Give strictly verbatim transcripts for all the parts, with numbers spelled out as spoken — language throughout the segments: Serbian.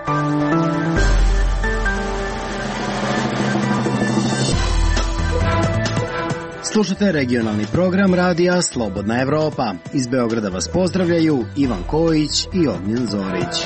Slušate regionalni program radija Slobodna Evropa. Iz Beograda vas pozdravljaju Ivan Kojić i Ognjen Zorić.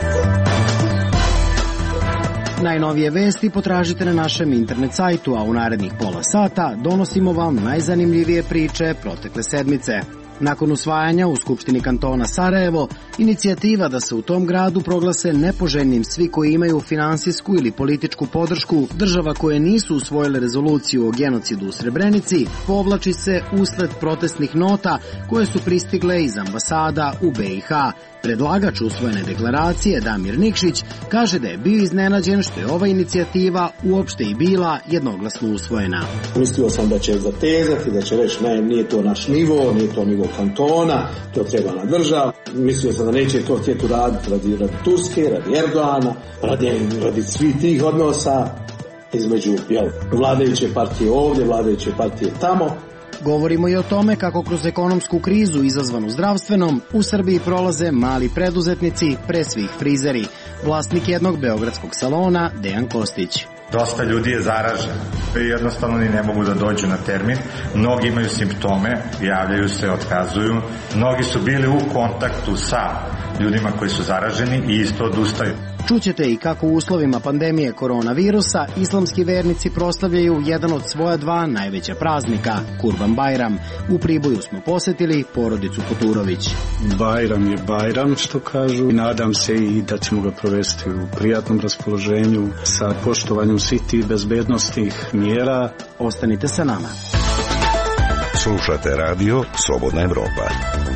Najnovije vesti potražite na našem internet sajtu, a u narednih pola sata donosimo vam najzanimljivije priče protekle sedmice. Nakon usvajanja u Skupštini kantona Sarajevo, inicijativa da se u tom gradu proglase nepoželjnim svi koji imaju finansijsku ili političku podršku država koje nisu usvojile rezoluciju o genocidu u Srebrenici, povlači se usled protestnih nota koje su pristigle iz ambasada u be i ha. Predlagač usvojene deklaracije, Damir Nikšić, kaže da je bio iznenađen što je ova inicijativa uopšte i bila jednoglasno usvojena. Mislio sam da će zatezati, da će reći ne, nije to naš nivo, nije to nivo kantona, to treba na državu. Mislio sam da neće to htjeti raditi radi, radi Turske, radi Erdoana, radi, radi svih tih odnosa između jel, vladajuće partije ovdje, vladajuće partije tamo. Govorimo i o tome kako kroz ekonomsku krizu izazvanu zdravstvenom u Srbiji prolaze mali preduzetnici, pre svih frizeri. Vlasnik jednog beogradskog salona, Dejan Kostić. Dosta ljudi je zaraženo i jednostavno ni ne mogu da dođu na termin. Mnogi imaju simptome, javljaju se, otkazuju. Mnogi su bili u kontaktu sa ljudima koji su zaraženi i isto odustaju. Čućete i kako u uslovima pandemije koronavirusa islamski vernici proslavljaju jedan od svoja dva najveća praznika, Kurban Bajram. U Priboju smo posetili porodicu Futurović. Bajram je Bajram, što kažu. Nadam se i da ćemo ga provesti u prijatnom raspoloženju sa poštovanjem svih tih bezbednosnih mjera. Ostanite sa nama. Slušate radio Slobodna Evropa.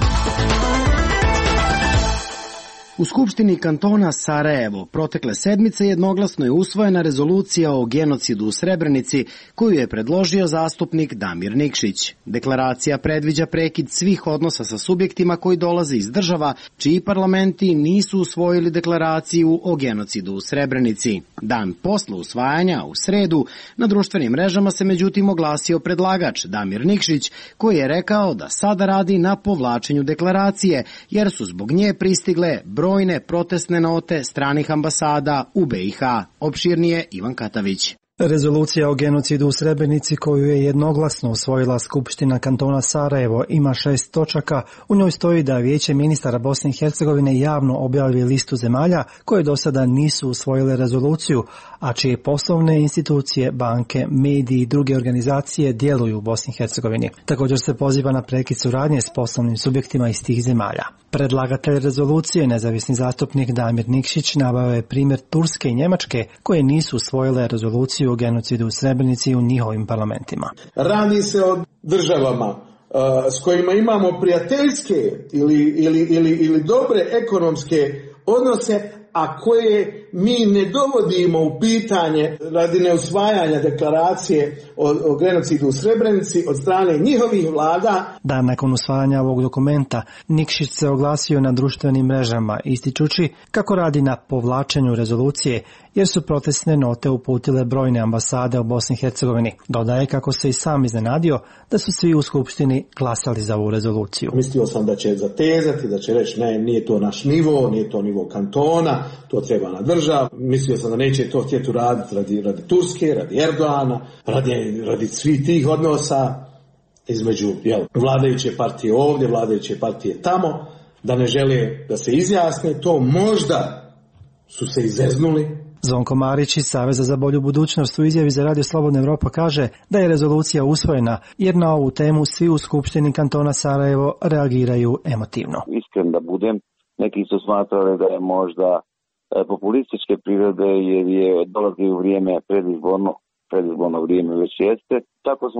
U Skupštini kantona Sarajevo protekle sedmice jednoglasno je usvojena rezolucija o genocidu u Srebrenici koju je predložio zastupnik Damir Nikšić. Deklaracija predviđa prekid svih odnosa sa subjektima koji dolaze iz država čiji parlamenti nisu usvojili deklaraciju o genocidu u Srebrenici. Dan posle usvajanja, u sredu, na društvenim mrežama se međutim oglasio predlagač Damir Nikšić koji je rekao da sada radi na povlačenju deklaracije jer su zbog nje pristigle brojne protestne note stranih ambasada u be i ha. Opširnije Ivan Katavić. Rezolucija o genocidu u Srebrenici koju je jednoglasno usvojila Skupština kantona Sarajevo ima šest točaka. U njoj stoji da Vijeće ministara Bosne i Hercegovine javno objavi listu zemalja koje do sada nisu usvojile rezoluciju, a čije poslovne institucije, banke, mediji i druge organizacije djeluju u Bosni i Hercegovini. Također se poziva na prekid suradnje s poslovnim subjektima iz tih zemalja. Predlagatelj rezolucije, nezavisni zastupnik Damir Nikšić, naveo je primjer Turske i Njemačke koje nisu usvojile rezoluciju o genocidu u Srebrenici u njihovim parlamentima. Radi se o državama uh, s kojima imamo prijateljske ili, ili, ili, ili dobre ekonomske odnose, a koje mi ne dovodimo u pitanje radi neusvajanja deklaracije o, o genocidu u Srebrenici od strane njihovih vlada. Dan nakon usvajanja ovog dokumenta, Nikšić se oglasio na društvenim mrežama, ističući kako radi na povlačenju rezolucije, jer su protestne note uputile brojne ambasade u Bosni i Hercegovini. Dodaje kako se i sam iznenadio da su svi u Skupštini glasali za ovu rezoluciju. Mislio sam da će zatezati, da će reći ne, nije to naš nivo, nije to nivo kantona, to treba na državu. Mislio sam da neće to htjeti raditi radi, radi Turske, radi Erdoana, radi, radi svih tih odnosa između jel, vladajuće partije ovdje, vladajuće partije tamo, da ne žele da se izjasne, to možda su se izeznuli. Zvonko Marić iz Saveza za bolju budućnost u izjavi za Radio Slobodna Evropa kaže da je rezolucija usvojena jer na ovu temu svi u Skupštini kantona Sarajevo reagiraju emotivno. Iskren da budem, neki su smatrali da je možda populističke prirode jer je dolazi u vrijeme predizborno, predizborno vrijeme već jeste. Tako smo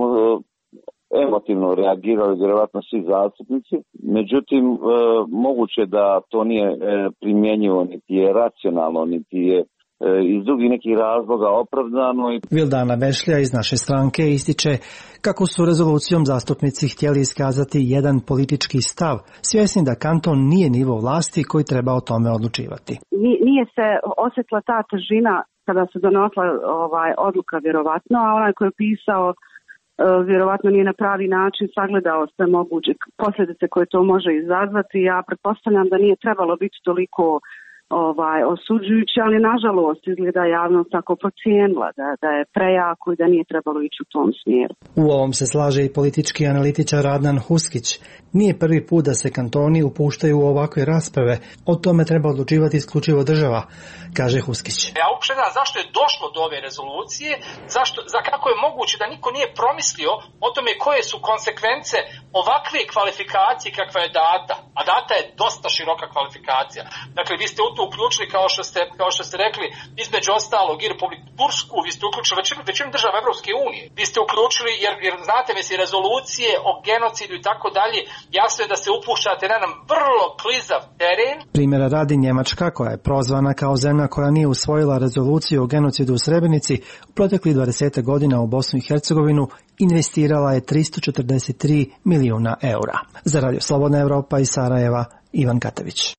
emotivno reagirali vjerovatno svi zastupnici. Međutim, e, moguće da to nije e, primjenjivo, niti je racionalno, niti je iz drugih nekih razloga opravdano. Vildana Vešlja iz naše stranke ističe kako su rezolucijom zastupnici htjeli iskazati jedan politički stav, svjesni da kanton nije nivo vlasti koji treba o tome odlučivati. Nije se osjetila ta težina kada se donosila ovaj, odluka vjerovatno, a onaj koji je pisao vjerovatno nije na pravi način sagledao sve moguće posljedice koje to može izazvati. Ja pretpostavljam da nije trebalo biti toliko ovaj, osuđujući, ali nažalost izgleda javnost tako procijenila da, da je prejako i da nije trebalo ići u tom smjeru. U ovom se slaže i politički analitičar Adnan Huskić. Nije prvi put da se kantoni upuštaju u ovakve rasprave, o tome treba odlučivati isključivo država, kaže Huskić. Ja uopšte znam zašto je došlo do ove rezolucije, zašto, za kako je moguće da niko nije promislio o tome koje su konsekvence ovakve kvalifikacije kakva je data, a data je dosta široka kvalifikacija. Dakle, vi ste u to uključili, kao što ste, kao što ste rekli, između ostalog i Republiku Tursku, vi ste uključili većinu, većinu država Evropske unije. Vi ste uključili, jer, jer znate, mislim, rezolucije o genocidu i tako dalje, jasno je da se upuštate na nam vrlo klizav teren. Primjera radi Njemačka, koja je prozvana kao zemlja koja nije usvojila rezoluciju o genocidu u Srebrenici, u proteklih dvadeset godina u Bosnu i Hercegovinu investirala je tristo četrdeset tri milijuna eura. Za Radio Slobodna Evropa iz Sarajeva, Ivan Katavić.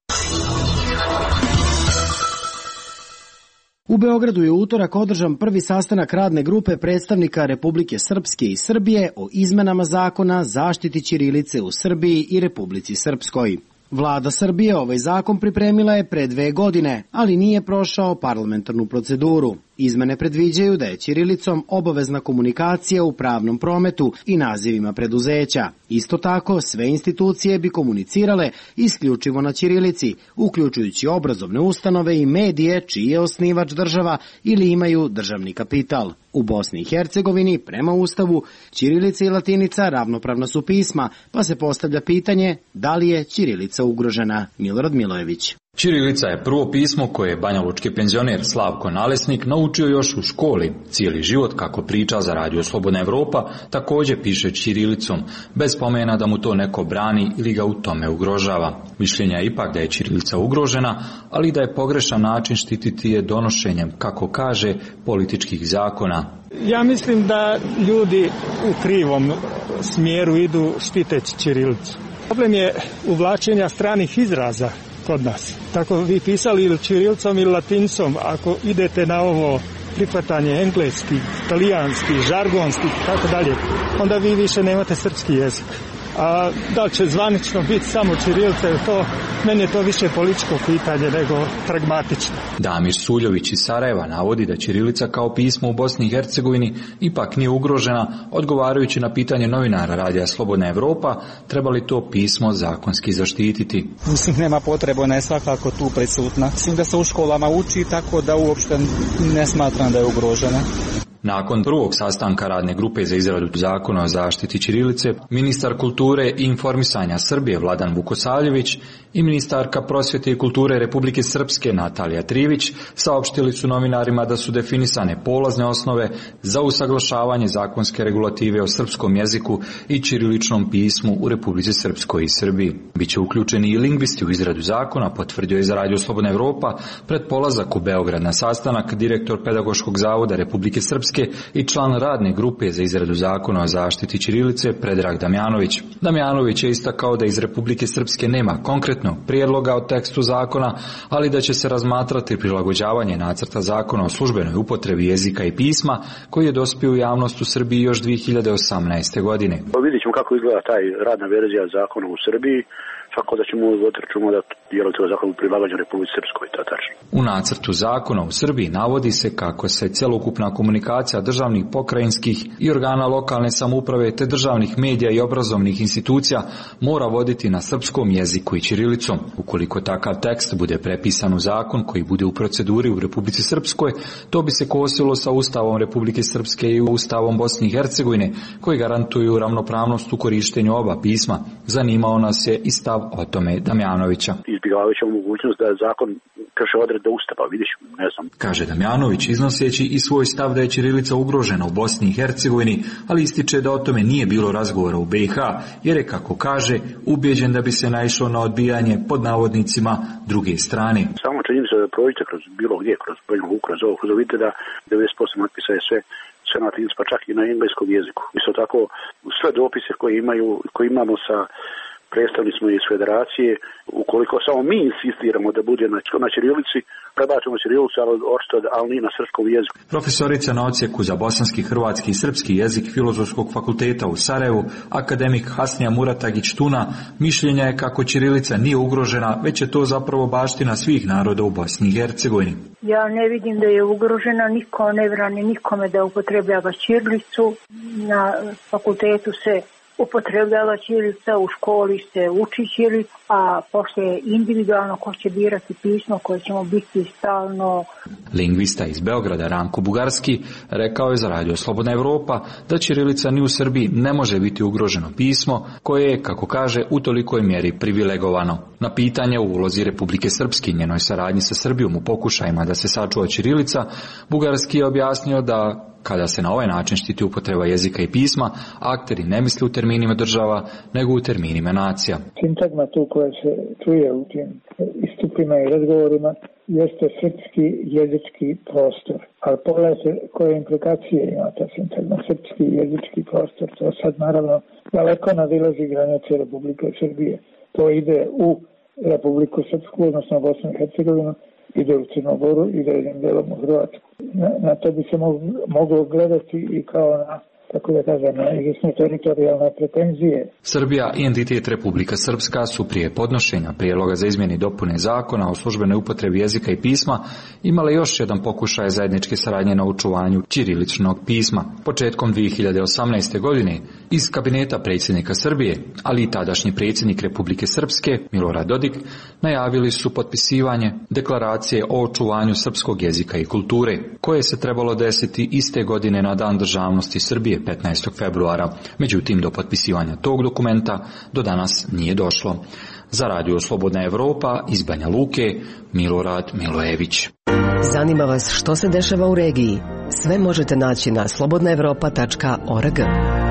U Beogradu je u utorak održan prvi sastanak radne grupe predstavnika Republike Srpske i Srbije o izmenama zakona zaštiti ćirilice u Srbiji i Republici Srpskoj. Vlada Srbije ovaj zakon pripremila je pre dve godine, ali nije prošao parlamentarnu proceduru. Izmene predviđaju da je ćirilicom obavezna komunikacija u pravnom prometu i nazivima preduzeća. Isto tako, sve institucije bi komunicirale isključivo na ćirilici, uključujući obrazovne ustanove i medije čiji je osnivač država ili imaju državni kapital. U Bosni i Hercegovini, prema Ustavu, ćirilica i latinica ravnopravna su pisma, pa se postavlja pitanje da li je ćirilica ugrožena. Milorad Milojević. Ćirilica je prvo pismo koje je banjalučki penzioner Slavko Nalesnik naučio još u školi. Cijeli život, kako priča za Radio Slobodna Evropa, također piše ćirilicom, bez spomena da mu to neko brani ili ga u tome ugrožava. Mišljenja je ipak da je ćirilica ugrožena, ali da je pogrešan način štititi je donošenjem, kako kaže, političkih zakona. Ja mislim da ljudi u krivom smjeru idu štiteći ćirilicu. Problem je uvlačenja stranih izraza kod nas. Tako vi pisali ili ćirilicom ili latinicom, ako idete na ovo prihvatanje engleski, talijanski, žargonski i tako dalje, onda vi više nemate srpski jezik. A da li će zvanično biti samo ćirilica, to, meni je to više političko pitanje nego pragmatično. Damir Suljović iz Sarajeva navodi da ćirilica kao pismo u Bosni i Hercegovini ipak nije ugrožena, odgovarajući na pitanje novinara Radija Slobodna Evropa, treba li to pismo zakonski zaštititi. Mislim, nema potrebe, ona je svakako tu prisutna. Mislim da se u školama uči, tako da uopšte ne smatram da je ugrožena. Nakon prvog sastanka radne grupe za izradu zakona o zaštiti ćirilice, ministar kulture i informisanja Srbije Vladan Vukosavljević i ministarka prosvjete i kulture Republike Srpske Natalija Trivić saopštili su novinarima da su definisane polazne osnove za usaglašavanje zakonske regulative o srpskom jeziku i ćiriličnom pismu u Republici Srpskoj i Srbiji. Biće uključeni i lingvisti u izradu zakona, potvrdio je za Radio Slobodna Evropa pred polazak u Beograd na sastanak direktor Pedagoškog zavoda Republike Srpske i član radne grupe za izradu zakona o zaštiti ćirilice Predrag Damjanović. Damjanović je istakao da iz Republike Srpske nema konkretnog prijedloga o tekstu zakona, ali da će se razmatrati prilagođavanje nacrta zakona o službenoj upotrebi jezika i pisma koji je dospio u javnost u Srbiji još dvije hiljade osamnaeste. godine. Vidjet ćemo kako izgleda taj radna verzija zakona u Srbiji. Tako da ćemo otračunati da dijelo toga zakona u prilaganju Republici Srpskoj, to tačno. U nacrtu zakona u Srbiji navodi se kako se celokupna komunikacija državnih, pokrajinskih i organa lokalne samouprave te državnih medija i obrazovnih institucija mora voditi na srpskom jeziku i ćirilicom. Ukoliko takav tekst bude prepisan u zakon koji bude u proceduri u Republici Srpskoj, to bi se kosilo sa Ustavom Republike Srpske i Ustavom Bosne i Hercegovine, koji garantuju ravnopravnost u korištenju oba pisma. Zanimao nas je i stav o tome Damjanovića. Izbjegavajući mogućnost da zakon krše odredbe Ustava, vidiš, ne znam. Kaže Damjanović, iznoseći i svoj stav da je ćirilica ugrožena u Bosni i Hercegovini, ali ističe da o tome nije bilo razgovora u B iH, jer je, kako kaže, ubeđen da bi se naišlo na odbijanje pod navodnicima druge strane. Samo čini se da prođete kroz bilo gdje, kroz Banju Luku, kroz ovo, kroz vidite da devedeset posto natpisa je sve sve na latinskom, pa čak i na engleskom jeziku. Isto tako, sve dopise koje imaju, koje imamo sa predstavnici smo iz federacije, ukoliko samo mi insistiramo da bude na, na ćirilici, prebacimo ćirilicu, ali, ali nije na srpskom jeziku. Profesorica na odsjeku za bosanski, hrvatski i srpski jezik Filozofskog fakulteta u Sarajevu, akademik Hasnija Muratagić-Tuna, mišljenja je kako ćirilica nije ugrožena, već je to zapravo baština svih naroda u Bosni i Hercegovini. Ja ne vidim da je ugrožena, niko ne brani nikome da upotrebljava ćirilicu. Na fakultetu se upotrebljava ćirilica, u školi se uči ćirilica, a poslije individualno ko će birati pismo koje ćemo biti stalno. Lingvista iz Beograda Ranko Bugarski rekao je za Radio Slobodna Evropa da ćirilica ni u Srbiji ne može biti ugroženo pismo koje je, kako kaže, u tolikoj mjeri privilegovano. Na pitanje o ulozi Republike Srpske i njenoj saradnji sa Srbijom u pokušajima da se sačuva ćirilica, Bugarski je objasnio da kada se na ovaj način štiti upotreba jezika i pisma, akteri ne misle u terminima država, nego u terminima nacija. Sintagma tu koja se čuje u tim istupima i razgovorima jeste srpski jezički prostor. Ali pogledajte koje implikacije ima ta sintagma, srpski jezički prostor. To sad naravno daleko nadilazi granice Republike Srbije. To ide u Republiku Srpsku, odnosno Bosnu i Hercegovinu, ide u Crnogoru, ide jednim delom u Hrvatsku. Na, na to bi se moglo, moglo gledati i kao na, tako da kažem, na izvjesne teritorijalne pretenzije. Srbija i entitet Republika Srpska su prije podnošenja prijedloga za izmjene i dopune zakona o službenoj upotrebi jezika i pisma imale još jedan pokušaj zajedničke saradnje na očuvanju ćiriličnog pisma. Početkom dvije hiljade osamnaeste. godine iz kabineta predsjednika Srbije, ali i tadašnji predsjednik Republike Srpske, Milorad Dodik, najavili su potpisivanje deklaracije o očuvanju srpskog jezika i kulture, koje se trebalo desiti iste godine na Dan državnosti Srbije petnaestog februara. Međutim, do potpisivanja tog dokumenta do danas nije došlo. Za Radio Slobodna Evropa iz Banja Luke, Milorad Milojević. Zanima vas što se dešava u regiji? Sve možete naći na slobodna evropa tačka org.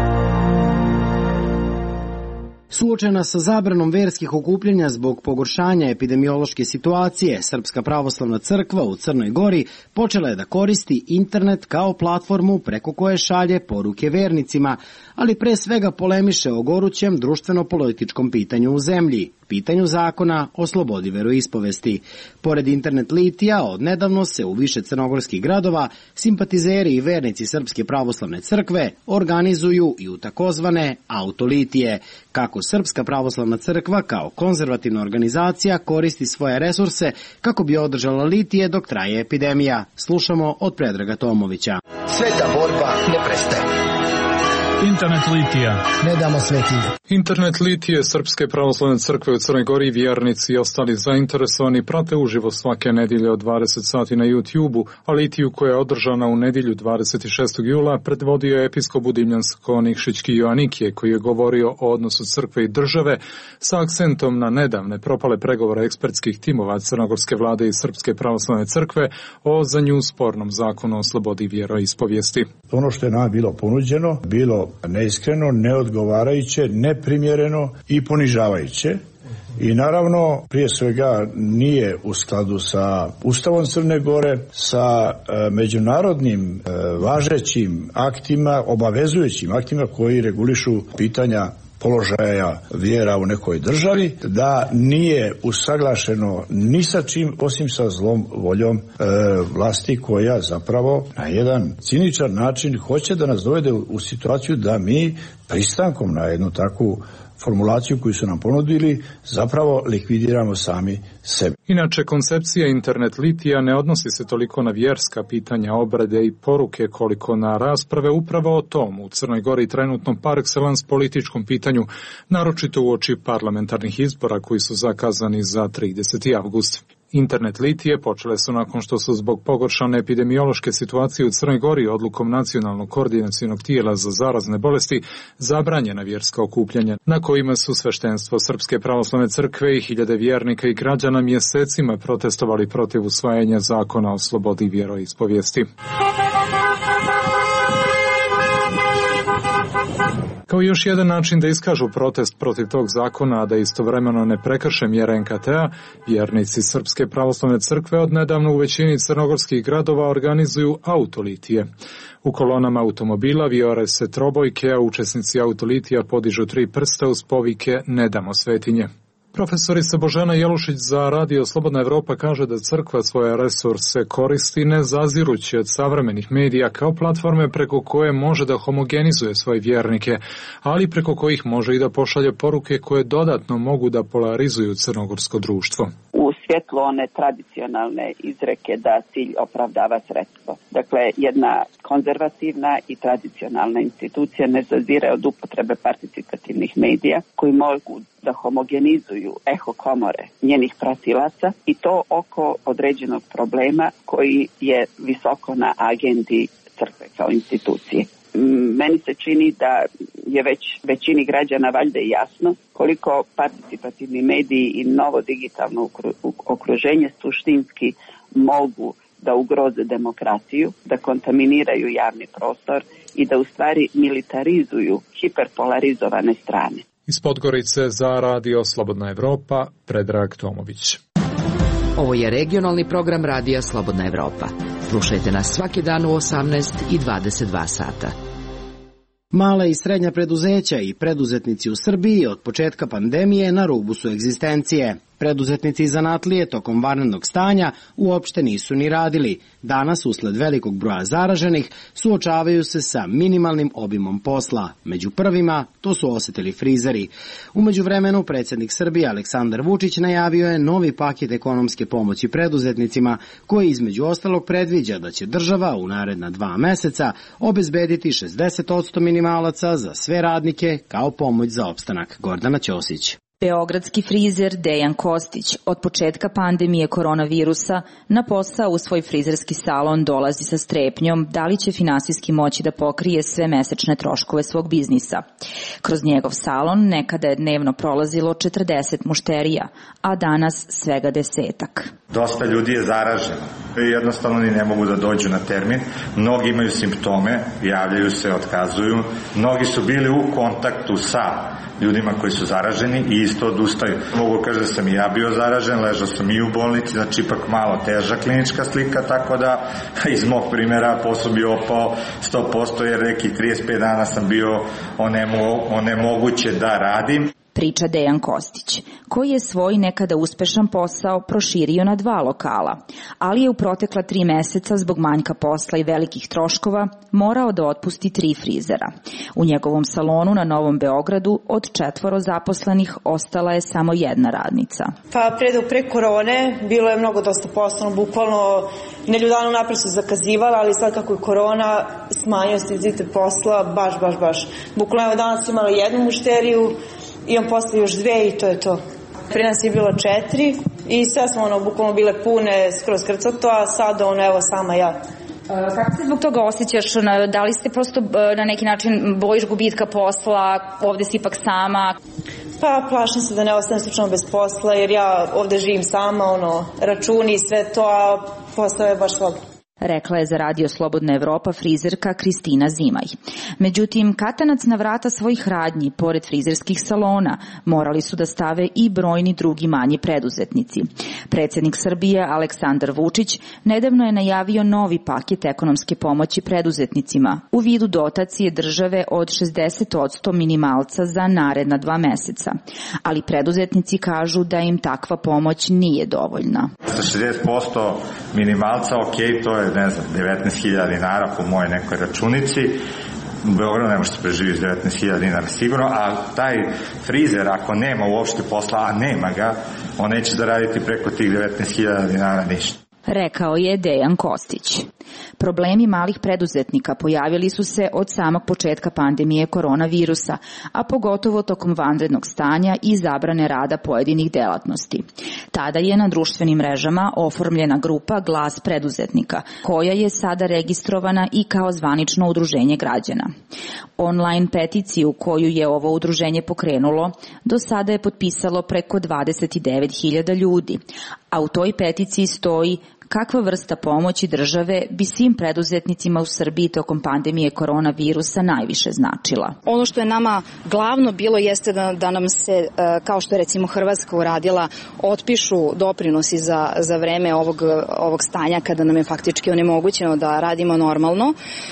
Suočena sa zabranom verskih okupljanja zbog pogoršanja epidemiološke situacije, Srpska pravoslavna crkva u Crnoj Gori počela je da koristi internet kao platformu preko koje šalje poruke vernicima, ali pre svega polemiše o gorućem društveno-političkom pitanju u zemlji, pitanju zakona o slobodi veroispovesti. Pored internet litija, odnedavno se u više crnogorskih gradova simpatizeri i vernici Srpske pravoslavne crkve organizuju i u takozvane autolitije, kako Srpska pravoslavna crkva kao konzervativna organizacija koristi svoje resurse kako bi održala litije dok traje epidemija. Slušamo od Predraga Tomovića. Sveta borba ne prestaje. Internet litija. Ne damo svetinju. Internet litije Srpske pravoslavne crkve u Crnoj Gori, vjernici i ostali zainteresovani prate uživo svake nedjelje od dvadeset sati na YouTube-u, a litiju koja je održana u nedjelju dvadeset šestog jula predvodio je episkop Budimljansko-Nikšićki Joanikije, koji je govorio o odnosu crkve i države sa akcentom na nedavne propale pregovore ekspertskih timova crnogorske vlade i Srpske pravoslavne crkve o za nju spornom zakonu o slobodi vjeroispovijesti. Ono što je nam bilo ponuđeno, bilo neiskreno, neodgovarajuće, neprimjereno i ponižavajuće. I naravno, prije svega nije u skladu sa Ustavom Crne Gore, sa e, međunarodnim e, važećim aktima, obavezujućim aktima koji regulišu pitanja položaja vjera u nekoj državi, da nije usaglašeno ni sa čim osim sa zlom voljom e, vlasti koja zapravo na jedan ciničan način hoće da nas dovede u, u situaciju da mi pristankom na jednu takvu formulaciju koju su nam ponudili zapravo likvidiramo sami sebe. Inače, koncepcija internet litija ne odnosi se toliko na vjerska pitanja, obrede i poruke koliko na rasprave upravo o tom u Crnoj Gori trenutnom par excellence političkom pitanju, naročito uoči parlamentarnih izbora koji su zakazani za trideseti avgust. Internet litije počele su nakon što su zbog pogoršane epidemiološke situacije u Crnoj Gori odlukom Nacionalnog koordinacionog tijela za zarazne bolesti zabranjena vjerska okupljanja, na kojima su sveštenstvo Srpske pravoslavne crkve i hiljade vjernika i građana mjesecima protestovali protiv usvajanja zakona o slobodi vjeroispovijesti. Kao još jedan način da iskažu protest protiv tog zakona, a da istovremeno ne prekrše mjere en ka te a, vjernici Srpske pravoslavne crkve odnedavno u većini crnogorskih gradova organizuju autolitije. U kolonama automobila vijore se trobojke, a učesnici autolitija podižu tri prsta uz povike "Ne damo svetinje". Profesorica Božena Jelušić za Radio Slobodna Evropa kaže da crkva svoje resurse koristi ne zazirući od savremenih medija kao platforme preko koje može da homogenizuje svoje vjernike, ali preko kojih može i da pošalje poruke koje dodatno mogu da polarizuju crnogorsko društvo. U svjetlo one tradicionalne izreke da cilj opravdava sredstvo. Dakle, jedna konzervativna i tradicionalna institucija ne zazire od upotrebe participativnih medija koji mogu da homogenizuju eho komore njenih pratilaca i to oko određenog problema koji je visoko na agendi crkve kao institucije. Meni se čini da je već većini građana valjda jasno koliko participativni mediji i novo digitalno okruženje suštinski mogu da ugroze demokratiju, da kontaminiraju javni prostor i da u stvari militarizuju hiperpolarizovane strane. Iz Podgorice za Radio Slobodna Evropa, Predrag Tomović. Ovo je regionalni program Radija Slobodna Evropa. Slušajte nas svaki dan u osamnaest i dvadeset dva sata. Mala i srednja preduzeća i preduzetnici u Srbiji od početka pandemije na rubu su egzistencije. Preduzetnici i zanatlije tokom vanrednog stanja uopšte nisu ni radili. Danas, usled velikog broja zaraženih, suočavaju se sa minimalnim obimom posla. Među prvima to su osetili frizeri. U međuvremenu, predsjednik Srbije Aleksandar Vučić najavio je novi paket ekonomske pomoći preduzetnicima, koji između ostalog predviđa da će država u naredna dva meseca obezbediti šezdeset posto minimalaca za sve radnike kao pomoć za opstanak. Gordana Ćosić. Beogradski frizer Dejan Kostić od početka pandemije koronavirusa na posao u svoj frizerski salon dolazi sa strepnjom da li će finansijski moći da pokrije sve mesečne troškove svog biznisa. Kroz njegov salon nekada je dnevno prolazilo četrdeset mušterija, a danas svega desetak. Dosta ljudi je zaraženo i jednostavno ni ne mogu da dođu na termin. Mnogi imaju simptome, javljaju se, otkazuju. Mnogi su bili u kontaktu sa ljudima koji su zaraženi i isto odustaju. Mogu kaže da sam i ja bio zaražen, ležao sam i u bolnici, znači ipak malo teža klinička slika, tako da iz mog primjera posao bi opao sto posto jer neki trideset pet dana sam bio onemo, onemoguće da radim. Priča Dejan Kostić, koji je svoj nekada uspešan posao proširio na dva lokala, ali je u protekla tri meseca zbog manjka posla i velikih troškova morao da otpusti tri frizera. U njegovom salonu na Novom Beogradu od četvoro zaposlenih ostala je samo jedna radnica. Pa pre, pre korone bilo je mnogo dosta posla, bukvalno nedelju dana napred su zakazivala, ali sad kako je korona smanjio se intenzitet posla, baš, baš, baš. Bukvalno evo danas imala jednu mušteriju, imam posle još dve i to je to. Pre nas je bilo četiri i sve smo ono, bukvalno bile pune, skroz krcato, a sad ono, evo sama ja. Kako se zbog toga osjećaš? Da li ste prosto na neki način bojiš gubitka posla, ovde si ipak sama? Pa plašim se da ne ostanem slučajno bez posla jer ja ovde živim sama, ono, računi i sve to, a posao je baš slabo. Rekla je za Radio Slobodna Evropa frizerka Kristina Zimaj. Međutim, katanac na vrata svojih radnji, pored frizerskih salona, morali su da stave i brojni drugi manji preduzetnici. Predsjednik Srbije Aleksandar Vučić nedavno je najavio novi paket ekonomske pomoći preduzetnicima u vidu dotacije države od šezdeset posto minimalca za naredna dva meseca. Ali preduzetnici kažu da im takva pomoć nije dovoljna. Sa šezdeset posto minimalca, ok, to je ne znam, devetnaest hiljada dinara po moje nekoj računici. U Beogradu ne može se preživjeti devetnaest hiljada dinara sigurno, a taj frizer ako nema uopšte posla, a nema ga, on neće da raditi preko tih devetnaest hiljada dinara ništa. Rekao je Dejan Kostić. Problemi malih preduzetnika pojavili su se od samog početka pandemije koronavirusa, a pogotovo tokom vanrednog stanja i zabrane rada pojedinih delatnosti. Tada je na društvenim mrežama oformljena grupa Glas preduzetnika, koja je sada registrovana i kao zvanično udruženje građana. Online peticiju koju je ovo udruženje pokrenulo do sada je potpisalo preko dvadeset devet hiljada ljudi, a u toj peticiji stoji kakva vrsta pomoći države bi svim preduzetnicima u Srbiji tokom pandemije koronavirusa najviše značila. Ono što je nama glavno bilo jeste da, da nam se, kao što je recimo Hrvatska uradila, otpišu doprinosi za, za vreme ovog, ovog stanja kada nam je faktički onemogućeno da radimo normalno.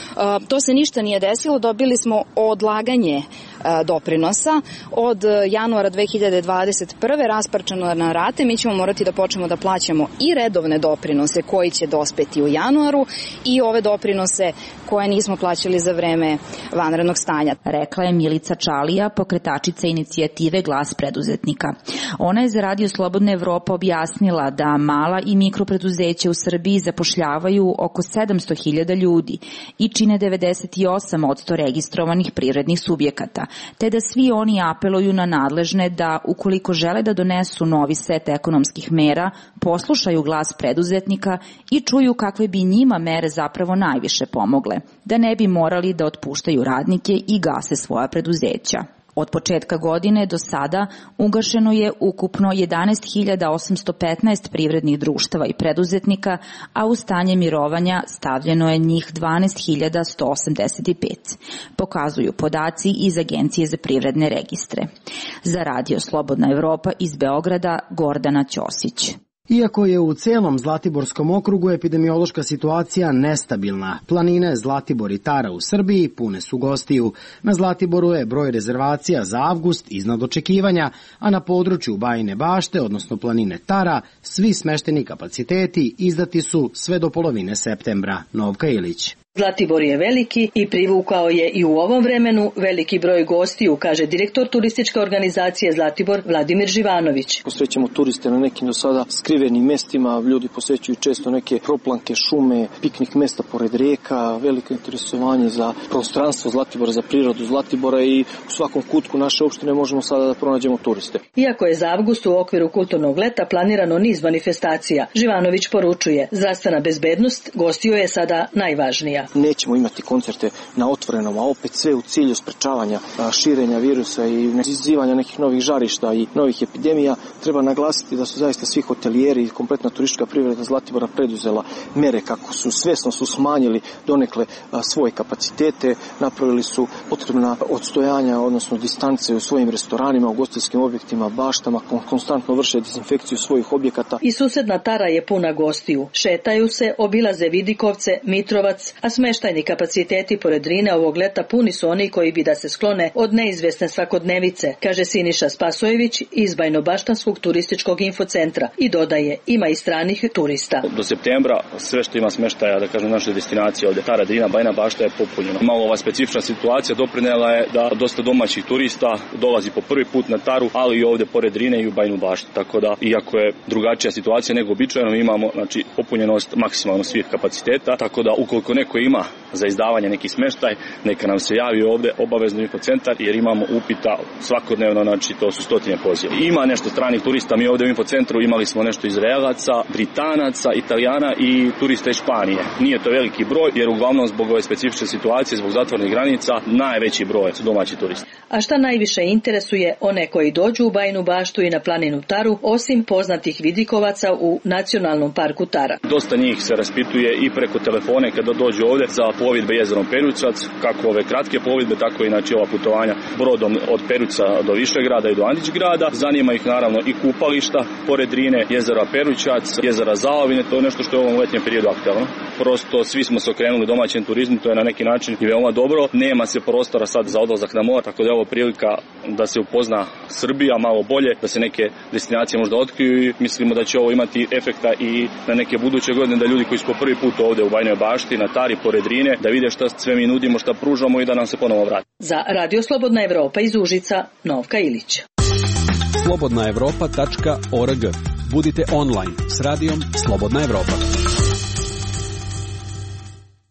To se ništa nije desilo, dobili smo odlaganje doprinosa od januara dve hiljade dvadeset prve rasparčano na rate. Mi ćemo morati da počnemo da plaćamo i redovne doprinose koji će dospeti u januaru i ove doprinose koje nismo plaćali za vreme vanrednog stanja. Rekla je Milica Čalija, pokretačica inicijative Glas preduzetnika. Ona je za Radio Slobodna Evropa objasnila da mala i mikropreduzeća u Srbiji zapošljavaju oko sedamsto hiljada ljudi i čine devedeset osam posto registrovanih privrednih subjekata, te da svi oni apeluju na nadležne da, ukoliko žele da donesu novi set ekonomskih mera, poslušaju glas preduzetnika i čuju kakve bi njima mere zapravo najviše pomogle, da ne bi morali da otpuštaju radnike i gase svoja preduzeća. Od početka godine do sada ugašeno je ukupno jedanaest hiljada osamsto petnaest privrednih društava i preduzetnika, a u stanje mirovanja stavljeno je njih dvanaest hiljada sto osamdeset pet. Pokazuju podaci iz Agencije za privredne registre. Za Radio Slobodna Evropa iz Beograda, Gordana Ćosić. Iako je u celom Zlatiborskom okrugu epidemiološka situacija nestabilna, planine Zlatibor i Tara u Srbiji pune su gostiju. Na Zlatiboru je broj rezervacija za avgust iznad očekivanja, a na području Bajine Bašte, odnosno planine Tara, svi smešteni kapaciteti izdati su sve do polovine septembra. Novka Ilić. Zlatibor je veliki i privukao je i u ovom vremenu veliki broj gostiju, kaže direktor turističke organizacije Zlatibor Vladimir Živanović. Posrećemo turiste na nekim do sada skrivenim mestima, ljudi posjećuju često neke proplanke, šume, piknik mesta pored rijeka, veliko interesovanje za prostranstvo Zlatibora, za prirodu Zlatibora i u svakom kutku naše opštine možemo sada da pronađemo turiste. Iako je za avgust u okviru kulturnog leta planirano niz manifestacija, Živanović poručuje, zdravstvena bezbednost gostiju je sada najvažnija. Nećemo imati koncerte na otvorenom, a opet sve u cilju sprečavanja širenja virusa i izazivanja nekih novih žarišta i novih epidemija. Treba naglasiti da su zaista svi hotelijeri i kompletna turistička privreda Zlatibora preduzela mere kako su svesno su smanjili donekle svoje kapacitete, napravili su potrebna odstojanja, odnosno distance u svojim restoranima, ugostiteljskim objektima, baštama, konstantno vrše dezinfekciju svojih objekata. I susedna Tara je puna gostiju. Šetaju se, obilaze Vidikovce, Mitrovac, a smeštajni kapaciteti pored Drine ovog leta puni su oni koji bi da se sklone od neizvesne svakodnevice, kaže Siniša Spasojević iz Bajnobaštanskog turističkog infocentra i dodaje, ima i stranih turista. Do septembra sve što ima smeštaja, da kažem, naše destinacije ovde, Tara, Drina, Bajna Bašta je popunjeno. Malo ova specifična situacija doprinela je da dosta domaćih turista dolazi po prvi put na Taru, ali i ovde pored Drine i u Bajnu Baštu. Tako da, iako je drugačija situacija nego običajno, imamo znači, popunjenost maksimalno svih kapaciteta, tako da ukoliko neko ima za izdavanje neki smeštaj, neka nam se javi ovde obavezno infocentar, jer imamo upita svakodnevno, znači to su stotine poziva. Ima nešto stranih turista, mi ovde u infocentru imali smo nešto Izraelaca, Britanaca, Italijana i turista iz Španije. Nije to veliki broj, jer uglavnom zbog ove specifične situacije, zbog zatvornih granica, najveći broj su domaći turisti. A šta najviše interesuje one koji dođu u Bajinu Baštu i na planinu Taru, osim poznatih vidikovaca u Nacionalnom parku Tara? Dosta njih se raspituje i preko telefone kada dođu ovde za plovidbe jezerom Perućac, kako ove kratke plovidbe, tako i znači ova putovanja brodom od Peruća do Višegrada i do Andićgrada. Zanima ih naravno i kupališta pored Drine, jezera Perućac, jezera Zaovine, to je nešto što je u ovom letnjem periodu aktualno. Prosto svi smo se okrenuli domaćem turizmu, to je na neki način i veoma dobro. Nema se prostora sad za odlazak na more, tako da je ovo prilika da se upozna Srbija malo bolje, da se neke destinacije možda otkriju i mislimo da će ovo imati efekta i na neke buduće godine, da ljudi koji su po prvi put ovde u Bajnoj Bašti, na Tari, pored Drine, da vide šta sve mi nudimo, šta pružamo i da nam se ponovo vrati. Za Radio Slobodna Evropa iz Užica, Novka Ilić. slobodna evropa tačka org. Budite online s radijom Slobodna Evropa.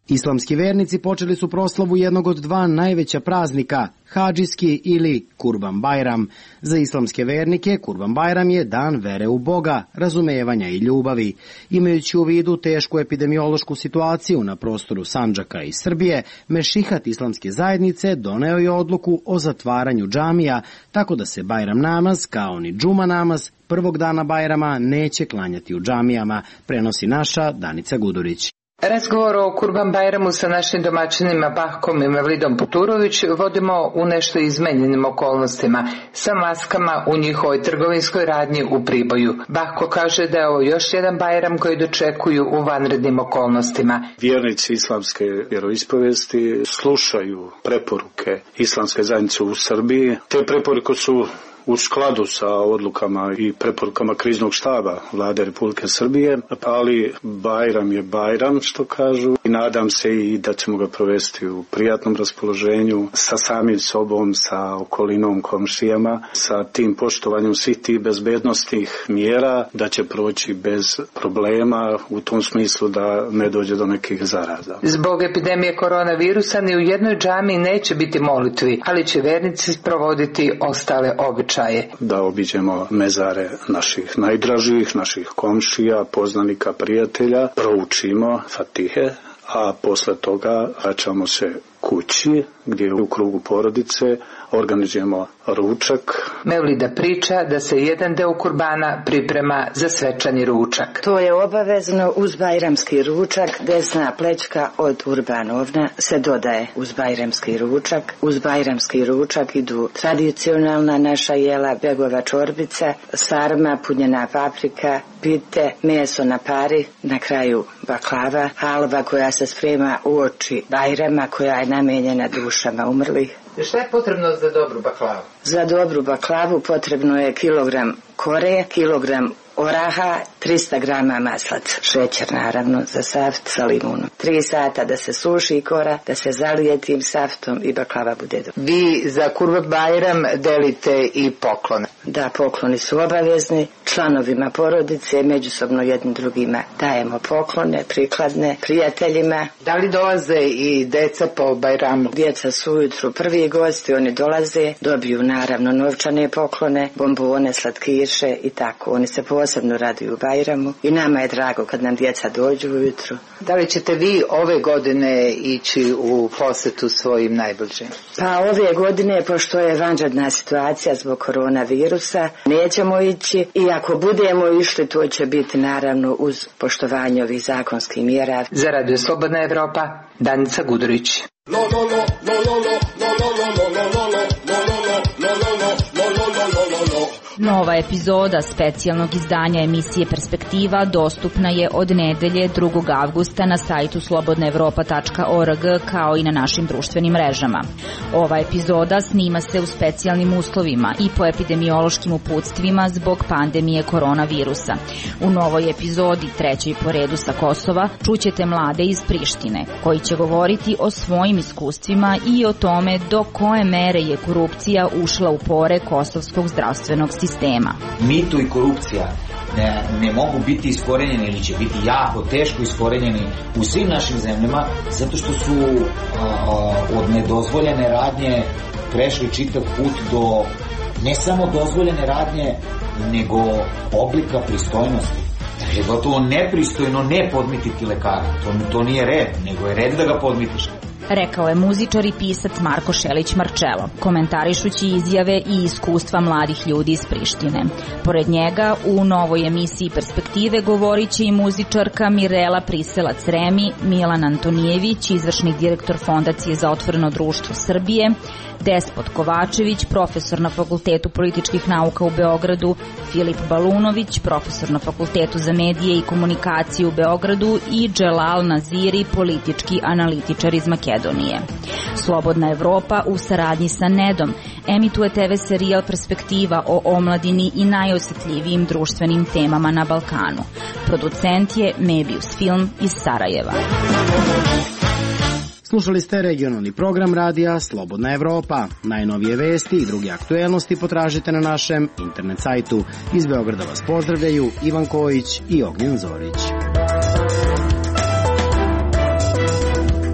Islamski vernici počeli su proslavu jednog od dva najveća praznika, Hadžijski ili Kurban Bajram. Za islamske vernike Kurban Bajram je dan vere u Boga, razumevanja i ljubavi. Imajući u vidu tešku epidemiološku situaciju na prostoru Sandžaka i Srbije, Mešihat islamske zajednice doneo je odluku o zatvaranju džamija, tako da se Bajram namaz, kao ni džuma namaz, prvog dana Bajrama neće klanjati u džamijama, prenosi naša Danica Gudurić. Razgovor o Kurban Bajramu sa našim domaćinima Bahkom i Mevlidom Puturović vodimo u nešto izmenjenim okolnostima, sa maskama u njihovoj trgovinskoj radnji u Priboju. Bahko kaže da je ovo još jedan Bajram koji dočekuju u vanrednim okolnostima. Vjernici islamske vjeroispovesti slušaju preporuke islamske zajednice u Srbiji. Te preporuke su u skladu sa odlukama i preporukama kriznog štaba Vlade Republike Srbije, ali Bajram je Bajram, što kažu, i nadam se i da ćemo ga provesti u prijatnom raspoloženju sa samim sobom, sa okolinom, komšijama, sa tim poštovanjem svih tih bezbednostnih mjera, da će proći bez problema u tom smislu da ne dođe do nekih zaraza. Zbog epidemije koronavirusa ni u jednoj džamiji neće biti molitvi, ali će vernici provoditi ostale običaje. Da obiđemo mezare naših najdražih, naših komšija, poznanika, prijatelja, proučimo Fatihe, a posle toga vraćamo se kući gdje u krugu porodice organizujemo ručak. Mevlida priča da se jedan deo kurbana priprema za svečani ručak. To je obavezno uz bajramski ručak. Desna plećka od urbanovna se dodaje uz bajramski ručak. Uz bajramski ručak idu tradicionalna naša jela, begova čorbica, sarma, punjena paprika, pite, meso na pari, na kraju baklava, halva koja se sprema uoči Bajrama, koja je namijenjena dušama umrlih. Šta je potrebno za dobru baklavu? Za dobru baklavu potrebno je kilogram kore, kilogram oraha, trista grama maslaca, šećer naravno za saft sa limunom. Tri sata da se suši kora, da se zalije tim saftom i baklava bude dobra. Vi za Kurban Bajram delite i poklone. Da, pokloni su obavezni. Članovima porodice međusobno jednim drugima dajemo poklone, prikladne, prijateljima. Da li dolaze i deca po Bajramu? Djeca su ujutru prvi gosti, oni dolaze, dobiju naravno novčane poklone, bombone, slatkiše i tako. Oni se posebno raduju u Bajramu i nama je drago kad nam djeca dođu ujutru. Da li ćete vi ove godine ići u posetu svojim najbližim? Pa ove godine, pošto je vanredna situacija zbog koronavirusa, nećemo ići i ako budemo išli, to će biti naravno uz poštovanje ovih zakonskih mjera. Za Radio Slobodna Evropa, Danica Gudurić. Nova epizoda specijalnog izdanja emisije Perspektiva dostupna je od nedelje drugog avgusta na sajtu slobodna evropa tačka org kao i na našim društvenim mrežama. Ova epizoda snima se u specijalnim uslovima i po epidemiološkim uputstvima zbog pandemije koronavirusa. U novoj epizodi, trećoj po redu sa Kosova, čućete mlade iz Prištine koji će govoriti o svojim iskustvima i o tome do koje mere je korupcija ušla u pore kosovskog zdravstvenog sistema. sistema. Mito i korupcija ne, ne mogu biti iskorenjeni ili će biti jako teško iskorenjeni u svim našim zemljama zato što su a, a, od nedozvoljene radnje prešli čitav put do ne samo dozvoljene radnje nego oblika pristojnosti. Dakle, je gotovo nepristojno ne podmititi lekara. To, to nije red, nego je red da ga podmitiš. Rekao je muzičar i pisac Marko Šelić-Marčelo, komentarišući izjave i iskustva mladih ljudi iz Prištine. Pored njega, u novoj emisiji Perspektive govorit će i muzičarka Mirela Priselac-Remi, Milan Antonijević, izvršni direktor Fondacije za otvoreno društvo Srbije, Despot Kovačević, profesor na Fakultetu političkih nauka u Beogradu, Filip Balunović, profesor na Fakultetu za medije i komunikaciju u Beogradu i Dželal Naziri, politički analitičar iz Makedonije. Slobodna Evropa u saradnji sa Nedom emituje te ve serijal Perspektiva o omladini i najosetljivijim društvenim temama na Balkanu. Producent je Mebius Film iz Sarajeva. Slušali ste regionalni program radija Slobodna Evropa. Najnovije vesti i druge aktuelnosti potražite na našem internet sajtu. Iz Beograda vas pozdravljaju Ivan Kojić i Ognjen Zorić.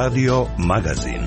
Radio Magazin.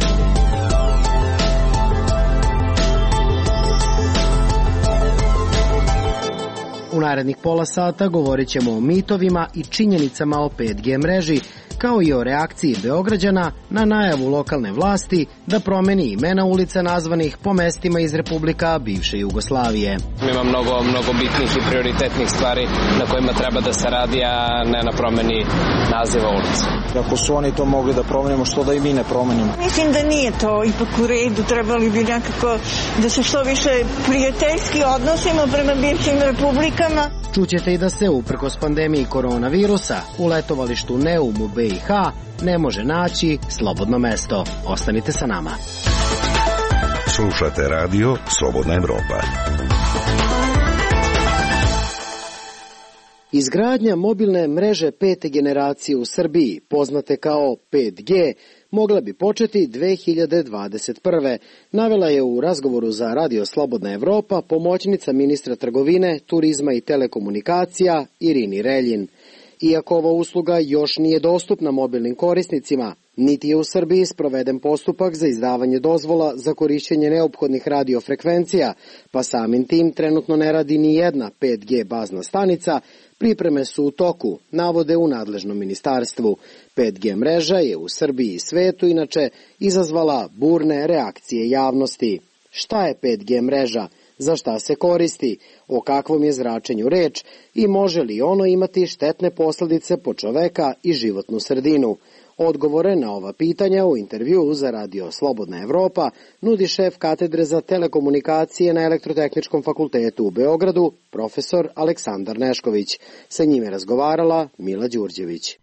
U narednih pola sata govorit ćemo o mitovima i činjenicama o pet G mreži, kao i o reakciji Beograđana na najavu lokalne vlasti da promeni imena ulica nazvanih po mestima iz republika bivše Jugoslavije. Ima mnogo, mnogo bitnih i prioritetnih stvari na kojima treba da se radi, a ne na promeni naziva ulica. Ako su oni to mogli da promenimo, što da i mi ne promenimo? Mislim da nije to ipak u redu, trebali bi nekako da se što više prijateljski odnosimo prema bivšim republikama. Čućete i da se, uprkos pandemiji koronavirusa, u letovalištu Neum u B i H ne može naći slobodno mesto. Ostanite sa nama. Slušate radio Slobodna Evropa. Izgradnja mobilne mreže pete generacije u Srbiji, poznate kao pet G, mogla bi početi dve hiljade dvadeset prve. Navela je u razgovoru za Radio Slobodna Evropa pomoćnica ministra trgovine, turizma i telekomunikacija Irini Reljin. Iako ova usluga još nije dostupna mobilnim korisnicima, niti je u Srbiji sproveden postupak za izdavanje dozvola za korišćenje neophodnih radiofrekvencija, pa samim tim trenutno ne radi ni jedna pet G bazna stanica, pripreme su u toku, navode u nadležnom ministarstvu. pet G mreža je u Srbiji i svetu inače izazvala burne reakcije javnosti. Šta je pet G mreža? Za šta se koristi? O kakvom je zračenju reč? I može li ono imati štetne posledice po čoveka i životnu sredinu? Odgovore na ova pitanja u intervjuu za Radio Slobodna Evropa nudi šef katedre za telekomunikacije na Elektrotehničkom fakultetu u Beogradu, profesor Aleksandar Nešković. Sa njime razgovarala Mila Đurđević.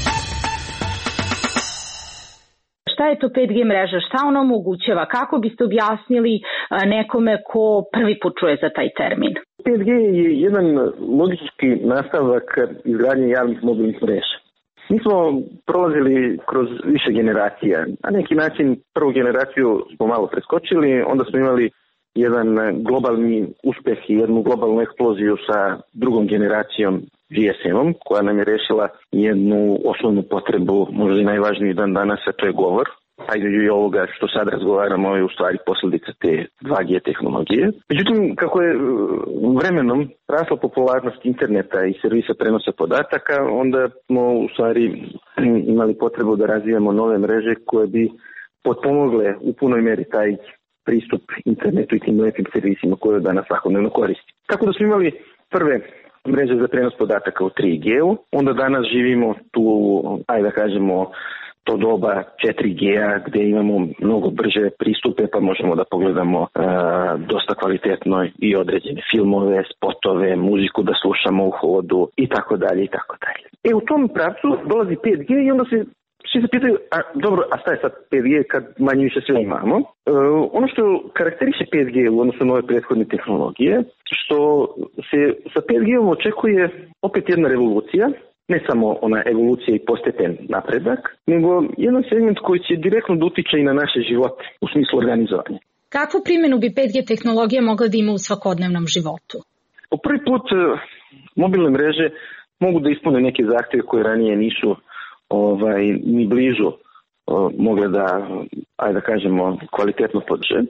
Šta je to pet G mreža, šta ona omogućava, kako biste objasnili nekome ko prvi put čuje za taj termin? pet G je jedan logički nastavak izgradnje javnih mobilnih mreža. Mi smo prolazili kroz više generacija. Na neki način prvu generaciju smo malo preskočili, onda smo imali jedan globalni uspeh i jednu globalnu eksploziju sa drugom generacijom G S M-om, koja nam je rešila jednu osnovnu potrebu, možda i najvažniji dan danas, a to je govor. Ajde i ovoga što sad razgovaramo je u stvari posljedica te dva G tehnologije. Međutim, kako je vremenom rasla popularnost interneta i servisa prenosa podataka, onda smo u stvari imali potrebu da razvijamo nove mreže koje bi potpomogle u punoj meri taj pristup internetu i tim nekim servisima koje danas svakodnevno koristi. Tako da smo imali prve mreže za prenos podataka u tri G-u, onda danas živimo tu, ajde da kažemo, to doba četiri G-a gdje imamo mnogo brže pristupe, pa možemo da pogledamo e, dosta kvalitetno i određene filmove, spotove, muziku da slušamo u hodu i tako dalje i tako dalje. E u tom pravcu dolazi pet G i onda se svi se pitaju, a dobro, a šta je sad pet G kad manje više sve imamo? E, ono što karakteriše pet G u odnosu na ove prethodne tehnologije, što se sa pet G-om očekuje opet jedna revolucija, ne samo ona evolucija i postepen napredak, nego jedan segment koji će direktno da utiče i na naše živote u smislu organizovanja. Kakvu primjenu bi pet G tehnologija mogla da ima u svakodnevnom životu? Po prvi put mobilne mreže mogu da ispune neke zahtjeve koje ranije nisu ovaj, ni blizu o, mogle da, ajde da kažemo, kvalitetno podrže.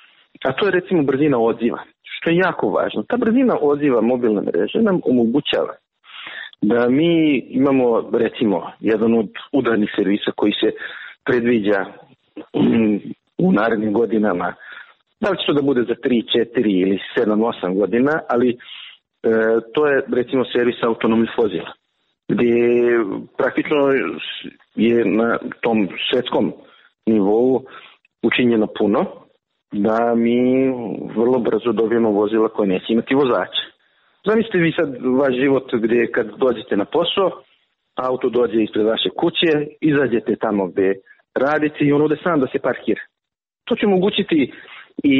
A to je recimo brzina odziva, što je jako važno. Ta brzina odziva mobilne mreže nam omogućava da mi imamo recimo jedan od udarnih servisa koji se predviđa u narednim godinama, da li će to da bude za tri, četiri ili sedam, osam godina, ali e, to je recimo servis autonomnih vozila, gdje praktično je na tom svetskom nivou učinjeno puno da mi vrlo brzo dobijemo vozila koje neće imati vozača. Zamislite vi sad vaš život gdje kad dođete na posao, auto dođe ispred vaše kuće, izađete tamo gdje radite i on ode sam da se parkira. To će omogućiti i,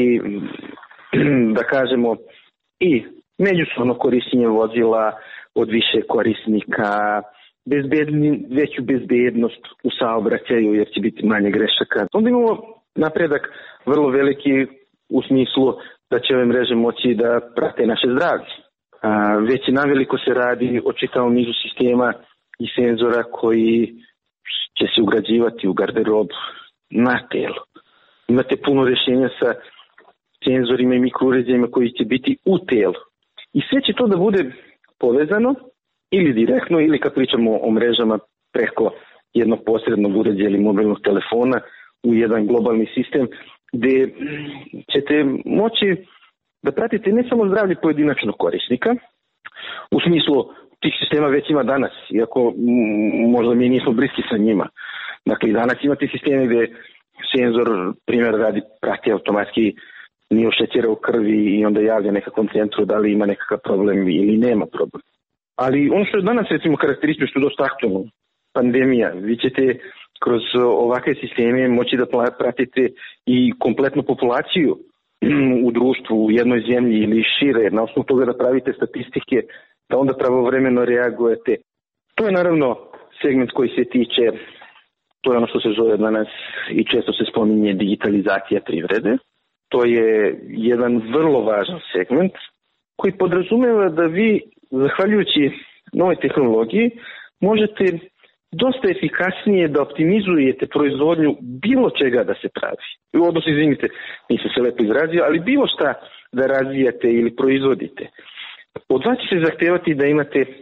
da kažemo, i međusobno korištenje vozila od više korisnika, bezbedni, veću bezbednost u saobraćaju jer će biti manje grešaka. Onda imamo napredak vrlo veliki u smislu da će ove mreže moći da prate naše zdravlje. A, već i naveliko se radi o čitavom nizu sistema i senzora koji će se ugrađivati u garderobu na telo. Imate puno rješenja sa senzorima i mikrouređajima koji će biti u telu. I sve će to da bude povezano ili direktno ili kad pričamo o mrežama preko jednog posrednog uređaja ili mobilnog telefona u jedan globalni sistem gde ćete moći da pratite ne samo zdravlje pojedinačnog korisnika, u smislu tih sistema već ima danas, iako možda mi nismo bliski sa njima. Dakle, danas imate sisteme gde senzor, primjer radi, prati automatski nivo šećera u krvi i onda javlja nekakvom centru da li ima nekakav problem ili nema problem. Ali ono što je danas recimo karakteristično, što je dosta aktualno, pandemija, vi ćete kroz ovakve sisteme moći da pratite i kompletnu populaciju u društvu, u jednoj zemlji ili šire, na osnovu toga da pravite statistike, da onda pravovremeno reagujete. To je naravno segment koji se tiče, to je ono što se zove danas i često se spominje digitalizacija privrede. To je jedan vrlo važan segment koji podrazumeva da vi, zahvaljujući novoj tehnologiji, možete dosta efikasnije da optimizujete proizvodnju bilo čega da se pravi. U odnosu, izvinite, nisam se lepo izrazio, ali bilo šta da razvijate ili proizvodite. Od vas će se zahtevati da imate uh,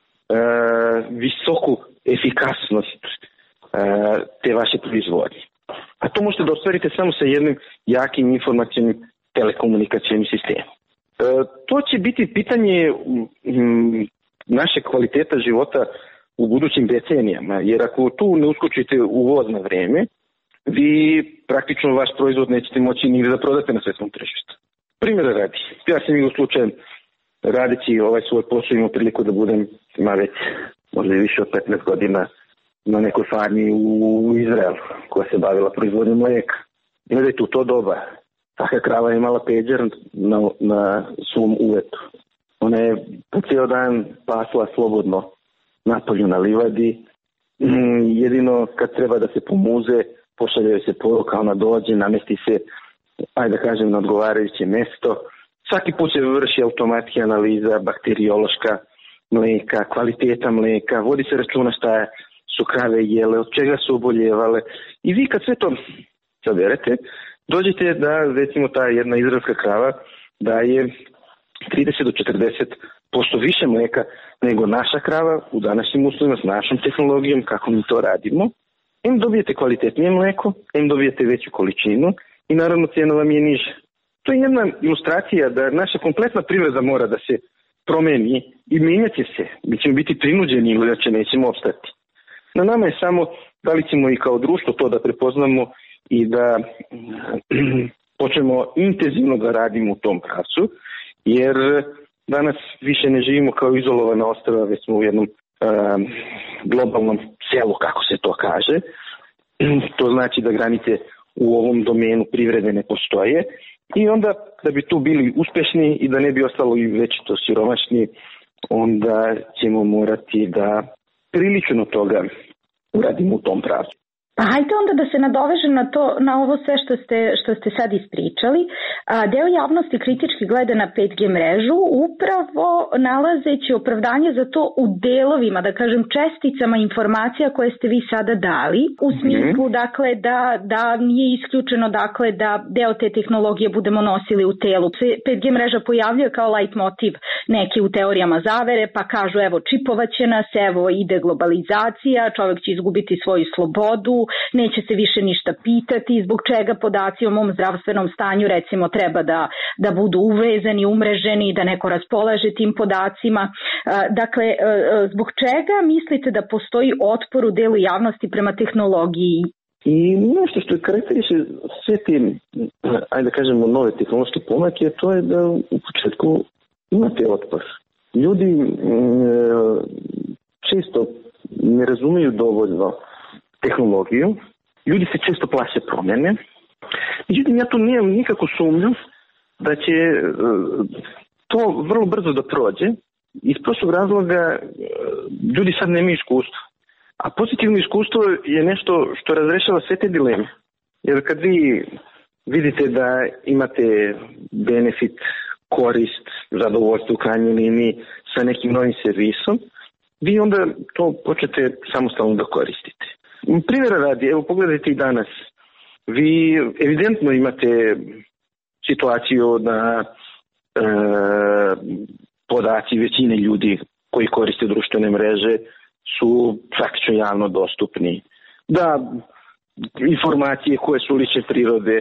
visoku efikasnost uh, te vaše proizvodnje. A to možete da ostvarite samo sa jednim jakim informacionim telekomunikacijnim sistemom. Uh, to će biti pitanje um, naše kvaliteta života u budućim decenijama, jer ako tu ne uskočite u voz na vreme, vi praktično vaš proizvod nećete moći nigde da prodate na svetskom tržištu. Primjera radi, ja sam imao slučajem radeći ovaj svoj posao imao priliku da budem, ima već možda više od petnaest godina na nekoj farmi u Izraelu koja se bavila proizvodnjom mlijeka. I da je tu to doba. Taka krava je imala peđer na, na svom uvetu. Ona je po cijel dan pasla slobodno napolju na livadi. Mm, jedino kad treba da se pomuze, pošalje se poruka, ona dođe, namesti se, ajde da kažem, na odgovarajuće mesto. Svaki put se vrši automatski analiza bakteriološka mlijeka, kvaliteta mlijeka, vodi se računa šta su krave jele, od čega su oboljevale. I vi kad sve to saberete, dođete da, recimo, ta jedna izraelska krava daje trideset do četrdeset posto više mlijeka nego naša krava u današnjim uslovima s našom tehnologijom, kako mi to radimo. Em dobijete kvalitetnije mlijeko, em dobijete veću količinu i naravno cijena vam je niža. To je jedna ilustracija da naša kompletna privreda mora da se promeni i menjati se. Mi ćemo biti prinuđeni ili da će nećemo opstati. Na nama je samo da li ćemo i kao društvo to da prepoznamo i da počnemo intenzivno da radimo u tom pravcu, jer danas više ne živimo kao izolovana ostrva, već smo u jednom um, globalnom selu, kako se to kaže. To znači da granice u ovom domenu privrede ne postoje i onda da bi tu bili uspešni i da ne bi ostalo i večito siromašni, onda ćemo morati da prilično toga uradimo u tom pravcu. Pa hajde onda da se nadoveže na to, na ovo sve što ste, što ste sad ispričali. A, deo javnosti kritički gleda na pet G mrežu upravo nalazeći opravdanje za to u delovima, da kažem česticama informacija koje ste vi sada dali, u smislu dakle da, da nije isključeno dakle da deo te tehnologije budemo nosili u telu. pet G mreža pojavljuje kao light motiv neki u teorijama zavere, pa kažu evo čipovaće nas, evo ide globalizacija, čovjek će izgubiti svoju slobodu, neće se više ništa pitati, zbog čega podaci o mom zdravstvenom stanju recimo treba da, da budu uvezani, umreženi, da neko raspolaže tim podacima. Dakle, zbog čega mislite da postoji otpor u delu javnosti prema tehnologiji? I nešto što je karakteriše sve te, ajde da kažemo, nove tehnološke pomake, to je da u početku imate otpor. Ljudi često ne razumeju dovoljno tehnologiju, ljudi se često plaše promjene. Međutim, ja tu nemam nikakvu sumnju da će to vrlo brzo da prođe. Iz prostog razloga ljudi sad nemaju iskustva. A pozitivno iskustvo je nešto što razrešava sve te dileme. Jer kad vi vidite da imate benefit, korist, zadovoljstvo u krajnjoj liniji sa nekim novim servisom, vi onda to počnete samostalno da koristite. Primjera radi, evo pogledajte i danas. Vi evidentno imate situaciju da e, podaci većine ljudi koji koriste društvene mreže su praktično javno dostupni. Da informacije koje su lične prirode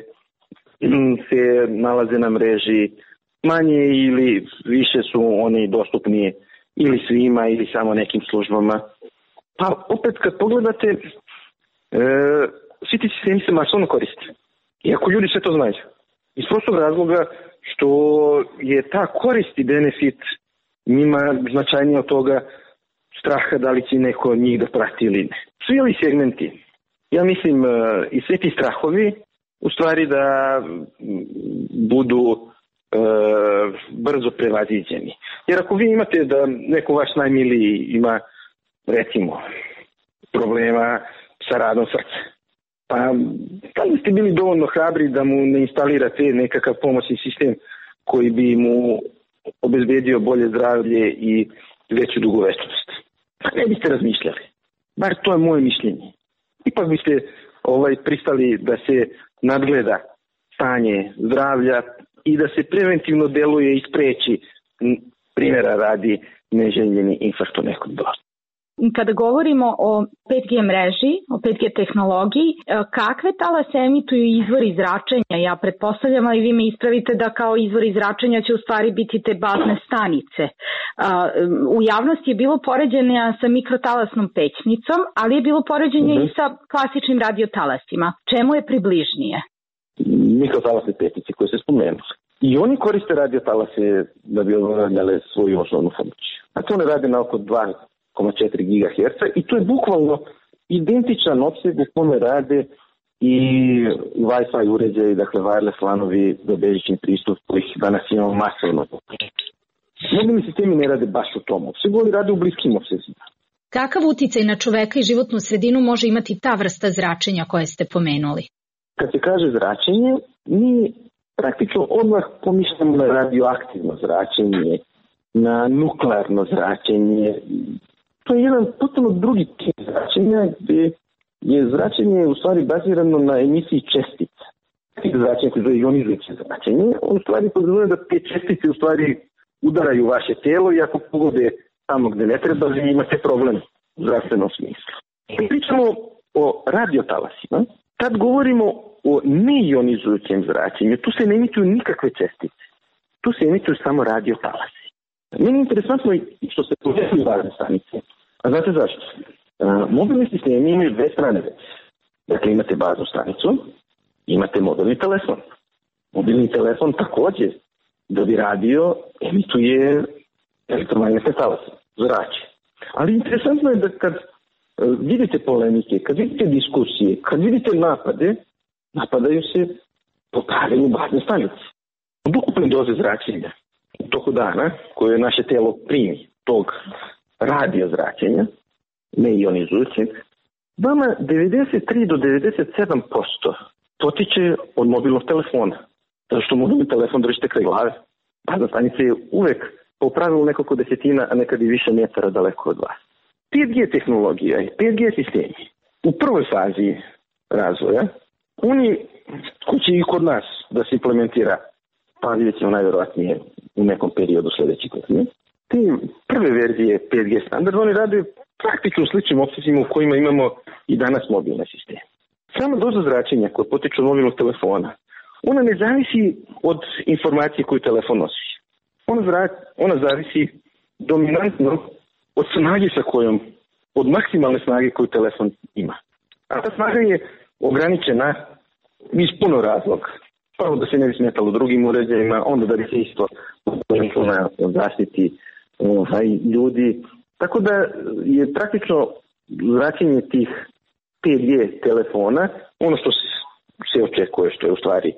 se nalaze na mreži, manje ili više su oni dostupni ili svima ili samo nekim službama. Pa opet kad pogledate, e, svi ti sistemi se masovno koriste. Iako ljudi sve to znaju. Iz prostog razloga što je ta korist i benefit njima značajnije od toga straha da li će neko od njih da prati ili ne. Svi ovi segmenti, ja mislim, i sve ti strahovi, u stvari da budu e, brzo prevaziđeni. Jer ako vi imate da neko vaš najmiliji ima, recimo, problema sa radom srca, pa da li ste bili dovoljno hrabri da mu ne instalirate nekakav pomoćni sistem koji bi mu obezbedio bolje zdravlje i veću dugovečnost? Pa ne biste razmišljali. Bar to je moje mišljenje. Ipak biste ovaj, pristali da se nadgleda stanje zdravlja i da se preventivno deluje i spreči, primjera radi, neželjeni infarkt u nekom dobu. Kada govorimo o pet G mreži, o pet G tehnologiji, kakve talase emituju izvori zračenja? Ja pretpostavljam, ali vi me ispravite da kao izvori zračenja će u stvari biti te bazne stanice. U javnosti je bilo poređenja sa mikrotalasnom pećnicom, ali je bilo poređenje mm-hmm. i sa klasičnim radiotalasima. Čemu je približnije? Mikrotalasne pećnice koje se spomenuli. I oni koriste radiotalase da bi obavljale svoju osnovnu funkciju. A to ne radi na oko dva zarez četiri gigaherca i to je bukvalno identičan opseg u kome rade i Wi-Fi uređaji, dakle wireless lanovi za bežični pristup kojih danas imamo masovno. Mobilni sistemi ne rade baš u tom opsegu, ali rade u bliskim opsezima. Kakav uticaj na čoveka i životnu sredinu može imati ta vrsta zračenja koje ste pomenuli? Kad se kaže zračenje, mi praktično odmah pomišljamo na radioaktivno zračenje, na nuklearno zračenje. To je jedan potpuno drugi tip zračenja gdje je zračenje u stvari bazirano na emisiji čestica. Tip zračenja koje zove ionizujuće zračenje, on u stvari podrazumijeva da te čestice u stvari udaraju vaše telo i ako pogode tamo gde ne treba, vi imate problem u zdravstvenom smislu. I pričamo o radiotalasima. Kad govorimo o neionizujućem zračenju, tu se ne emituju nikakve čestice. Tu se emituju samo radiotalasi. Meni je interesantno i što se povezuju bazne stanice. A znate zašto? A, mobilni sistemi imaju dve strane već. Dakle, imate baznu stanicu, imate mobilni telefon. Mobilni telefon također, da bi radio, emituje elektromagnetne talase, zrače. Ali interesantno je da kad vidite polemike, kad vidite diskusije, kad vidite napade, napadaju se po pravilu bazne stanice. Od ukupne doze zračenja u toku dana, koje naše telo primi tog radio zračenja, neionizujućeg, vama devedeset tri do devedeset sedam posto potiče od mobilnog telefona. Zato što mobilni telefon držite kraj glave. Bazna stanica je uvek po pravilu nekoliko desetina, a nekad i više metara daleko od vas. pet G tehnologija i pet G sistemi u prvoj fazi razvoja, oni koji će i kod nas da se implementira, pa vidjet ćemo najvjerojatnije u nekom periodu sljedećih godine. Te prve verzije pet G standarda, oni rade praktično u sličnim opsezima u kojima imamo i danas mobilne sisteme. Sama doza zračenja koja potiče od mobilnog telefona, ona ne zavisi od informacije koju telefon nosi. Ona, zra, ona zavisi dominantno od snage sa kojom, od maksimalne snage koju telefon ima. A ta snaga je ograničena iz puno razloga. Prvo da se ne bi smetalo drugim uređajima, onda da bi se isto na zaštiti ovaj, ljudi. Tako da je praktično zračenje tih pet G telefona ono što se, se očekuje, što je u stvari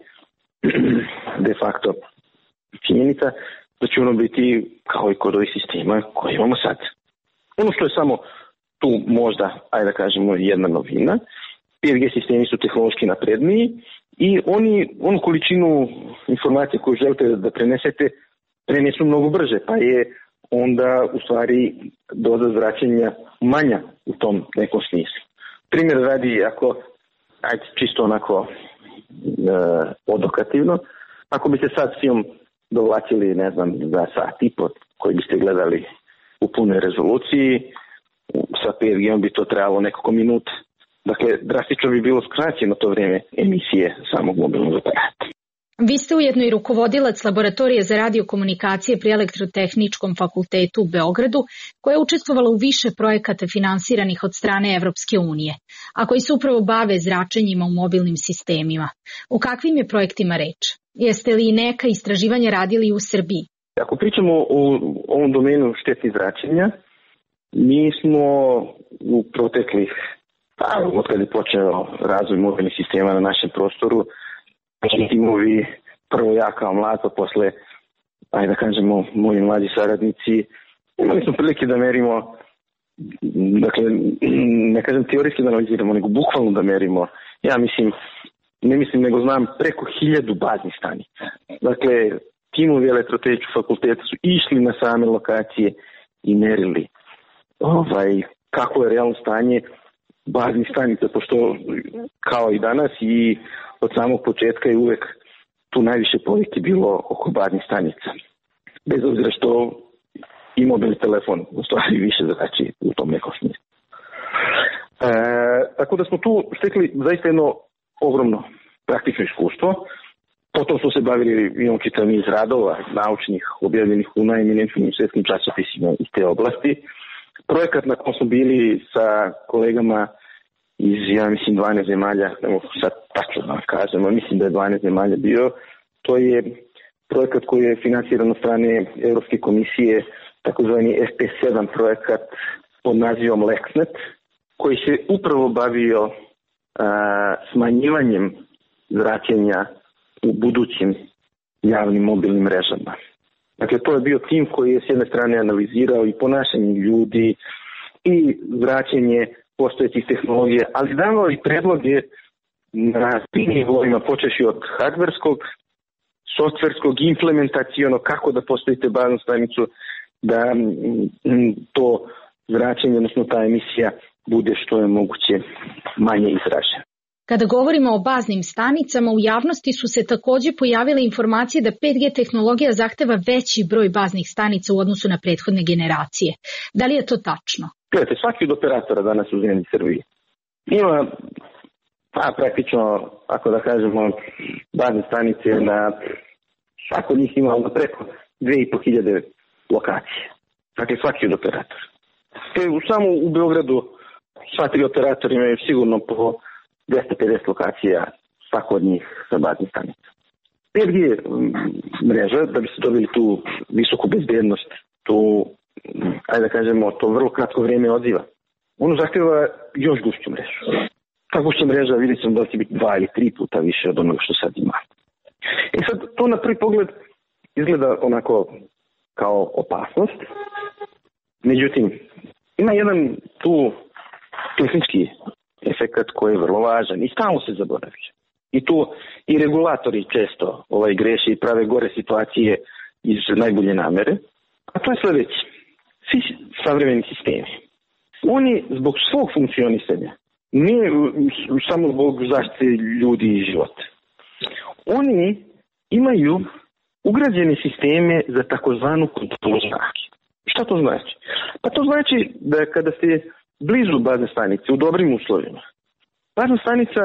de facto činjenica, da će ono biti kao i kod ovih sistema koje imamo sad. Ono što je samo tu možda, ajde da kažemo, jedna novina, pet G sistemi su tehnološki napredniji i oni onu količinu informacije koju želite da prenesete prenesu mnogo brže, pa je onda u stvari doza zračenja manja u tom nekom smislu. Primjer radi, ako, ajde čisto onako e, odokativno, ako biste sad film dovlačili, ne znam, za sat i po koji biste gledali u punoj rezoluciji, sa pet G bi to trebalo nekoliko minuta. Dakle, drastično bi bilo skraćeno to vrijeme emisije samog mobilnog aparata. Vi ste ujedno i rukovodilac laboratorije za radiokomunikacije pri Elektrotehničkom fakultetu u Beogradu, koja je učestvovala u više projekata finansiranih od strane Evropske unije, a koji se upravo bave zračenjima u mobilnim sistemima. O kakvim je projektima reč? Jeste li neka istraživanja radili u Srbiji? Ako pričamo o ovom domenu štetnih zračenja, mi smo u proteklih, pa od kada je počeo razvoj mobilnih sistema na našem prostoru, timovi, prvo ja kao mlad, pa posle, ajde da kažemo, moji mlađi saradnici, imali smo prilike da merimo, dakle, ne kažem teorijski da analiziramo, nego bukvalno da merimo, ja mislim, ne mislim, nego znam preko hiljadu baznih stanica. Dakle, timovi Elektrotehničkog fakulteta su išli na same lokacije i merili ovaj, kako je realno stanje baznih stanica, pošto kao i danas i od samog početka je uvek tu najviše povijesti bilo oko baznih stanica. Bez obzira što i mobilni telefon u stvari više zrači u tom nekom smislu. E, tako da smo tu stekli zaista jedno ogromno praktično iskustvo. Potom smo se bavili, imamo čitav niz radova naučnih objavljenih u najeminentnijim svjetskim časopisima iz te oblasti. Projekat na kom smo bili sa kolegama iz, ja mislim, dvanaest zemalja, ne mogu sad tačno da kažemo, mislim da je dvanaest zemalja bio, to je projekat koji je financiran od strane Evropske komisije, takozvani F P sedam projekat pod nazivom LexNet, koji se upravo bavio a, smanjivanjem zračenja u budućim javnim mobilnim mrežama. Dakle, to je bio tim koji je s jedne strane analizirao i ponašanje ljudi i zračenje postojećih tehnologija, ali davao i predloge na svim nivoima, počeši od hardverskog, softverskog, implementacijono, kako da postavite baznu stanicu, da to zračenje, odnosno ta emisija, bude što je moguće manje izražena. Kada govorimo o baznim stanicama, u javnosti su se takođe pojavile informacije da pet G tehnologija zahteva veći broj baznih stanica u odnosu na prethodne generacije. Da li je to tačno? Gledajte, svaki od operatora danas u zemlji Srbiji ima, pa praktično, ako da kažemo, bazne stanice na svako od njih ima preko dve i po hiljade lokacije. Dakle, svaki od operatora. Te, samo u Beogradu sva tri operatora imaju sigurno po dvesta pedeset lokacija, svako od njih sa baznih stanica. pet G mreža, da bi se dobili tu visoku bezbednost, tu, ajde da kažemo, to vrlo kratko vrijeme odziva. Ono zahtjeva još gušću mrežu. Ta gušća mreža vidjet ćemo da će biti dva ili tri puta više od onoga što sad ima. E sad, to na prvi pogled izgleda onako kao opasnost. Međutim, ima jedan tu tehnički efekat koji je vrlo važan i stalno se zaboravlja. I tu i regulatori često ovaj, greše i prave gore situacije iz najbolje namere. A to je sljedeće. Svi savremeni sistemi, oni zbog svog funkcionisanja, ne samo zbog zaštite ljudi i života, oni imaju ugrađene sisteme za takozvanu kontrolu zraka. Šta to znači? Pa to znači da kada ste blizu bazne stanice, u dobrim uslovima, bazna stanica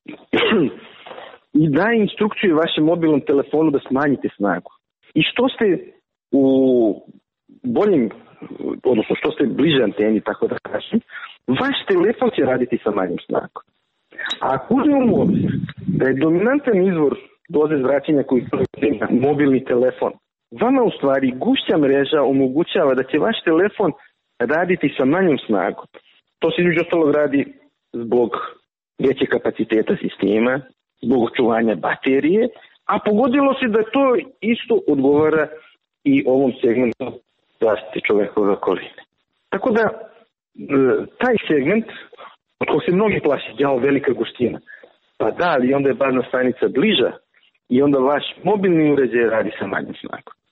i daje instrukciju vašem mobilnom telefonu da smanjite snagu. I što ste u boljim, odnosno što ste bliže anteni, tako da kažem, vaš telefon će raditi sa manjim snagom. A ako uzmemo u obzir da je dominantan izvor doze zračenja koji je mobilni telefon, vama u stvari gušća mreža omogućava da će vaš telefon raditi sa manjom snagom. To se između ostalog radi zbog veće kapaciteta sistema, zbog očuvanja baterije, a pogodilo se da to isto odgovara i ovom segmentu zaštite čovekove okoline. Tako da, taj segment, od kojeg se mnogi plaši, jao, velika guština, pa da, ali onda je bazna stanica bliža i onda vaš mobilni uređaj radi sa manjim snagom. Što se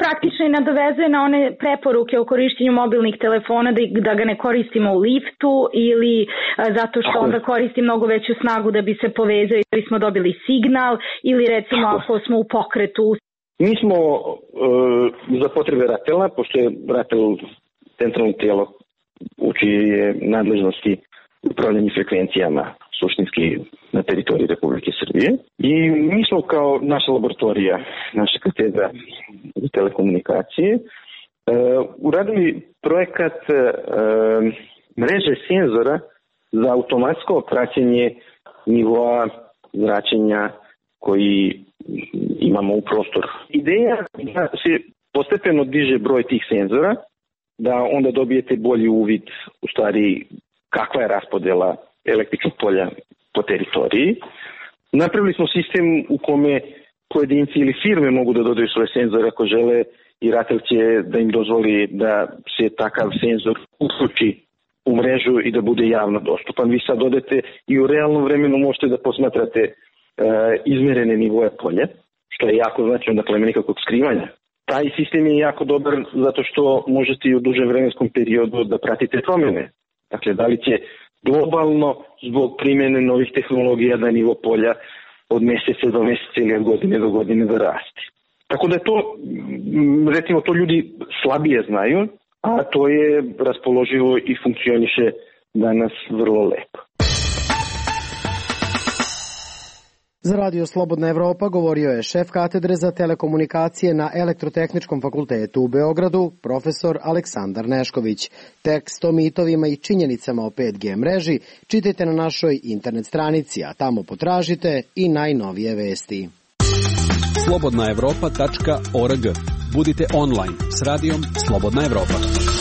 praktično i nadovezuje na one preporuke o korišćenju mobilnih telefona, da, da ga ne koristimo u liftu ili a, zato što onda koristi mnogo veću snagu da bi se povezao i da bismo dobili signal, ili recimo ako smo u pokretu. Mi smo e, za potrebe RATEL-a, pošto je RATEL centralno tijelo u čije je nadležnosti upravljanje frekvencijama suštinski na teritoriji Republike Srbije. I mi smo kao naša laboratorija, naša katedra za telekomunikacije, e, uradili projekat e, mreže senzora za automatsko praćenje nivoa zračenja koji imamo u prostoru. Ideja da se postepeno diže broj tih senzora, da onda dobijete bolji uvid u stvari kakva je raspodela električnog polja po teritoriji. Napravili smo sistem u kome pojedinci ili firme mogu da dodaju svoje senzore ako žele, i RATEL će da im dozvoli da se takav senzor uključi u mrežu i da bude javno dostupan. Vi sad odete i u realnom vremenu možete da posmatrate e, izmerene nivoje polja, što je jako značajno, dakle nema nikakvog skrivanja. Taj sistem je jako dobar zato što možete i u dužem vremenskom periodu da pratite promjene. Dakle, da li će globalno zbog primjene novih tehnologija da nivo polja od mjeseca do mjeseca ili od godine do godine da raste. Tako da je to, recimo, to ljudi slabije znaju, a to je raspoloživo i funkcioniše danas vrlo lepo. Za Radio Slobodna Evropa govorio je šef katedre za telekomunikacije na Elektrotehničkom fakultetu u Beogradu, profesor Aleksandar Nešković. Tekst o mitovima i činjenicama o pet G mreži čitajte na našoj internet stranici, a tamo potražite i najnovije vesti. slobodna evropa tačka org. Budite online s radijom Slobodna Evropa.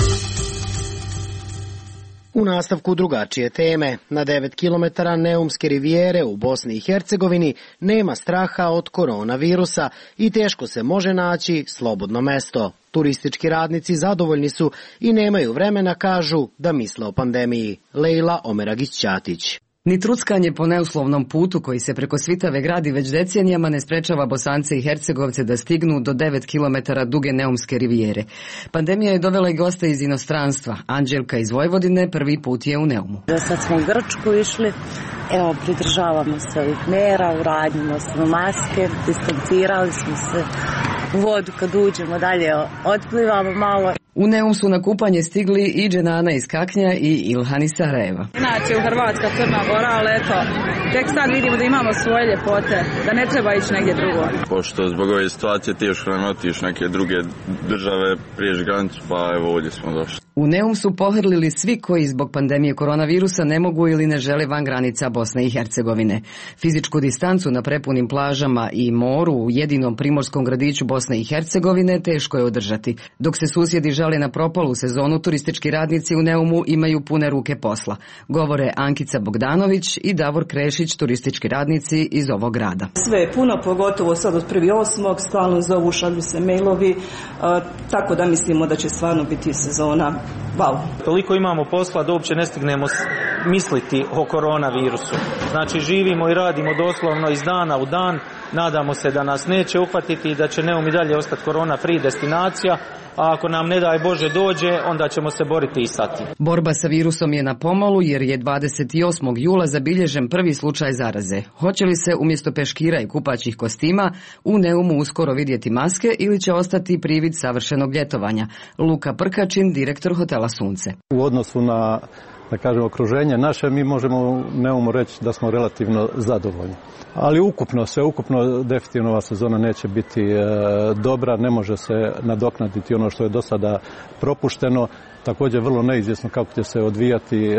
U nastavku drugačije teme. Na devet kilometara Neumske rivijere u Bosni i Hercegovini nema straha od koronavirusa i teško se može naći slobodno mesto. Turistički radnici zadovoljni su i nemaju vremena, kažu, da misle o pandemiji. Lejla Omeragić-Ćatić. Ni truckanje po neuslovnom putu koji se preko Svitave gradi već decenijama ne sprečava Bosance i Hercegovce da stignu do devet kilometara duge Neumske rivijere. Pandemija je dovela i goste iz inostranstva. Anđelka iz Vojvodine prvi put je u Neumu. Da sad smo u Grčku išli, evo pridržavamo se ovih mera, uradimo smo maske, distancirali smo se u vodu kad uđemo dalje, otplivamo malo. U Neum su na kupanje stigli i Dženana iz Kaknja i Ilhan iz Sarajeva. Inače u Hrvatska, Crna Gora, ali eto, tek sad vidimo da imamo svoje ljepote, da ne treba ići negdje drugo. Pošto zbog ove situacije teško nam otići neke druge države prijeći granicu, pa evo ovdje smo došli. U Neum su pohrlili svi koji zbog pandemije koronavirusa ne mogu ili ne žele van granica Bosne i Hercegovine. Fizičku distancu na prepunim plažama i moru u jedinom primorskom gradiću Bosne i Hercegovine teško je održati. Dok se susjedi žale na propalu sezonu, turistički radnici u Neumu imaju pune ruke posla. Govore Ankica Bogdanović i Davor Krešić, turistički radnici iz ovog grada. Sve je puno, pogotovo sad od prvi osmog, stalno zovu, šalju se mailovi, a, tako da mislimo da će stvarno biti sezona. Wow. Toliko imamo posla da uopće ne stignemo misliti o koronavirusu. Znači živimo i radimo doslovno iz dana u dan. Nadamo se da nas neće uhvatiti i da će Neum i dalje ostati korona free destinacija. A ako nam ne daj Bože dođe, onda ćemo se boriti i sa tim. Borba sa virusom je na pomolu jer je dvadeset osmog jula zabilježen prvi slučaj zaraze. Hoće li se umjesto peškira i kupaćih kostima u Neumu uskoro vidjeti maske ili će ostati privid savršenog ljetovanja? Luka Prkačin, direktor hotela Sunce. U odnosu na, da kažem, okruženje naše, mi možemo u Neumu reći da smo relativno zadovoljni. Ali ukupno, sve ukupno, definitivno ova sezona neće biti e, dobra, ne može se nadoknaditi ono što je do sada propušteno. Također vrlo neizvjesno kako će se odvijati e,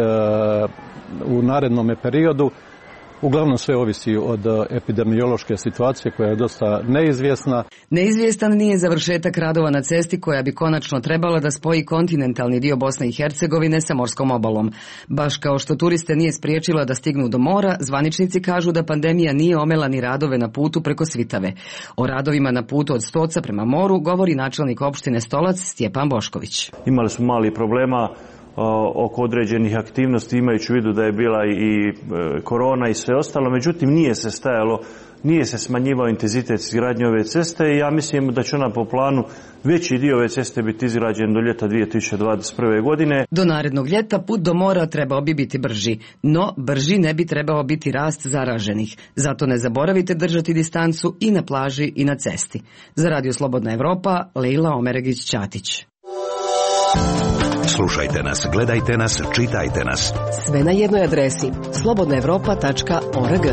u narednom periodu. Uglavnom sve ovisi od epidemiološke situacije koja je dosta neizvjesna. Neizvjestan nije završetak radova na cesti koja bi konačno trebala da spoji kontinentalni dio Bosne i Hercegovine sa morskom obalom. Baš kao što turiste nije spriječila da stignu do mora, zvaničnici kažu da pandemija nije omela ni radove na putu preko Svitave. O radovima na putu od Stoca prema moru govori načelnik opštine Stolac Stjepan Bošković. Imali smo mali problema oko određenih aktivnosti, imajući u vidu da je bila i korona i sve ostalo. Međutim, nije se stajalo, nije se smanjivao intenzitet izgradnje ove ceste i ja mislim da će ona po planu veći dio ove ceste biti izgrađen do ljeta dvije tisuće dvadeset prve. godine. Do narednog ljeta put do mora trebao bi biti brži, no brži ne bi trebao biti rast zaraženih. Zato ne zaboravite držati distancu i na plaži i na cesti. Za Radio Slobodna Evropa, Leila Omeregić-Ćatić. Slušajte nas, gledajte nas, čitajte nas. Sve na jednoj adresi slobodna evropa tačka org.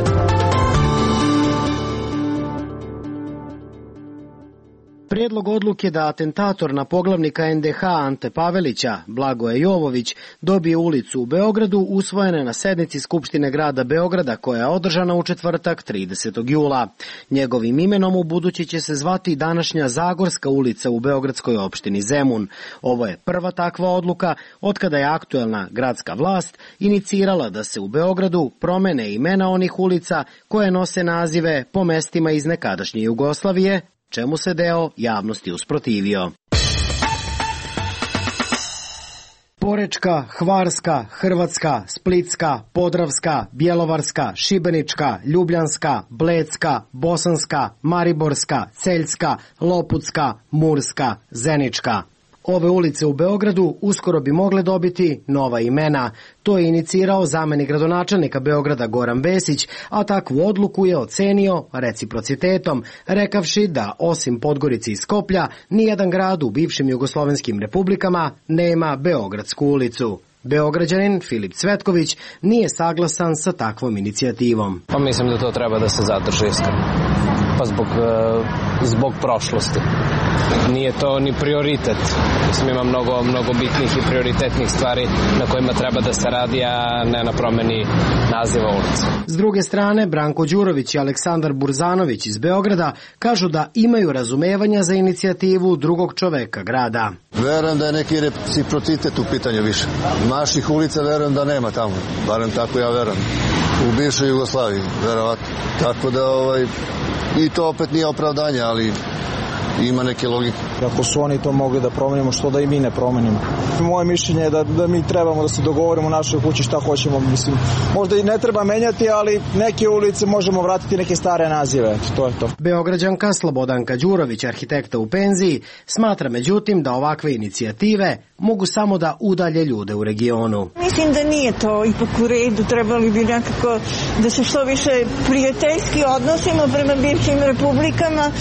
Prijedlog odluke da atentator na poglavnika en de ha Ante Pavelića, Blagoje Jovović, dobije ulicu u Beogradu usvojene na sednici Skupštine grada Beograda koja je održana u četvrtak tridesetog jula. Njegovim imenom u budući će se zvati današnja Zagorska ulica u beogradskoj opštini Zemun. Ovo je prva takva odluka otkada je aktuelna gradska vlast inicirala da se u Beogradu promene imena onih ulica koje nose nazive po mestima iz nekadašnje Jugoslavije, čemu se deo javnosti usprotivio. Porečka, Hvarska, Hrvatska, Splitska, Podravska, Bjelovarska, Šibenička, Ljubljanska, Blecka, Bosanska, Mariborska, Celjska, Loputska, Murska, Zenička. Ove ulice u Beogradu uskoro bi mogle dobiti nova imena. To je inicirao zamenik gradonačelnika Beograda Goran Vesić, a takvu odluku je ocenio reciprocitetom, rekavši da osim Podgorice i Skoplja, nijedan grad u bivšim jugoslovenskim republikama nema Beogradsku ulicu. Beograđanin Filip Cvetković nije saglasan sa takvom inicijativom. Pa mislim da to treba da se zadrži iskreno. Pa zbog, zbog prošlosti. Nije to ni prioritet. Mislim, ima mnogo, mnogo bitnih i prioritetnih stvari na kojima treba da se radi, a ne na promeni naziva ulice. S druge strane, Branko Đurović i Aleksandar Burzanović iz Beograda kažu da imaju razumevanja za inicijativu drugog čoveka grada. Verujem da je neki reciprocitet u pitanju više. Naših ulica verujem da nema tamo, barem tako ja verujem. U bivšoj Jugoslaviji, verovatno. Tako da ovaj, i to opet nije opravdanje, ali ima neke logike. Ako su oni to mogli da promenimo, što da i mi ne promenimo? Moje mišljenje je da, da mi trebamo da se dogovorimo u našoj kući šta hoćemo. Mislim, možda i ne treba menjati, ali neke ulice možemo vratiti neke stare nazive. To je to. Beograđanka Slobodanka Đurović, arhitekta u penziji, smatra međutim da ovakve inicijative mogu samo da udalje ljude u regionu. Mislim da nije to ipak u redu. Trebali bi nekako da se što više prijateljski odnosimo prema bivšim republikama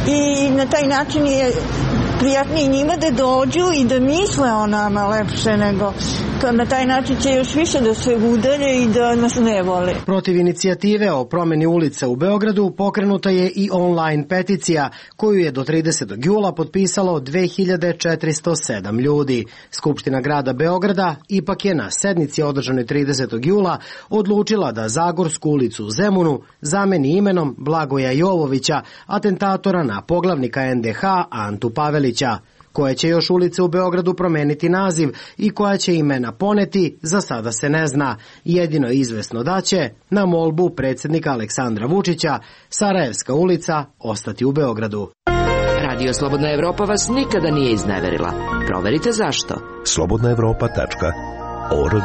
i na taj način je prijatnije njima da dođu i da misle o nama lepše nego na taj način će još više da se udalje i da nas ne vole. Protiv inicijative o promeni ulica u Beogradu pokrenuta je i online peticija koju je do tridesetog jula potpisalo dve hiljade četiristo sedam ljudi. Skupština grada Beograda ipak je na sednici održanoj tridesetog jula odlučila da Zagorsku ulicu u Zemunu zameni imenom Blagoja Jovovića, atentatora na poglavnika en de ha Antu Pavelića. Koje će još ulice u Beogradu promeniti naziv i koja će imena poneti, za sada se ne zna. Jedino je izvesno da će, na molbu predsjednika Aleksandra Vučića, Sarajevska ulica ostati u Beogradu. Radio Slobodna Evropa vas nikada nije izneverila. Proverite zašto. slobodna evropa tačka org.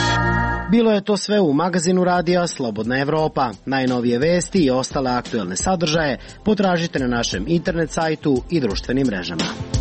Bilo je to sve u magazinu radija Slobodna Evropa. Najnovije vesti i ostale aktuelne sadržaje potražite na našem internet sajtu i društvenim mrežama.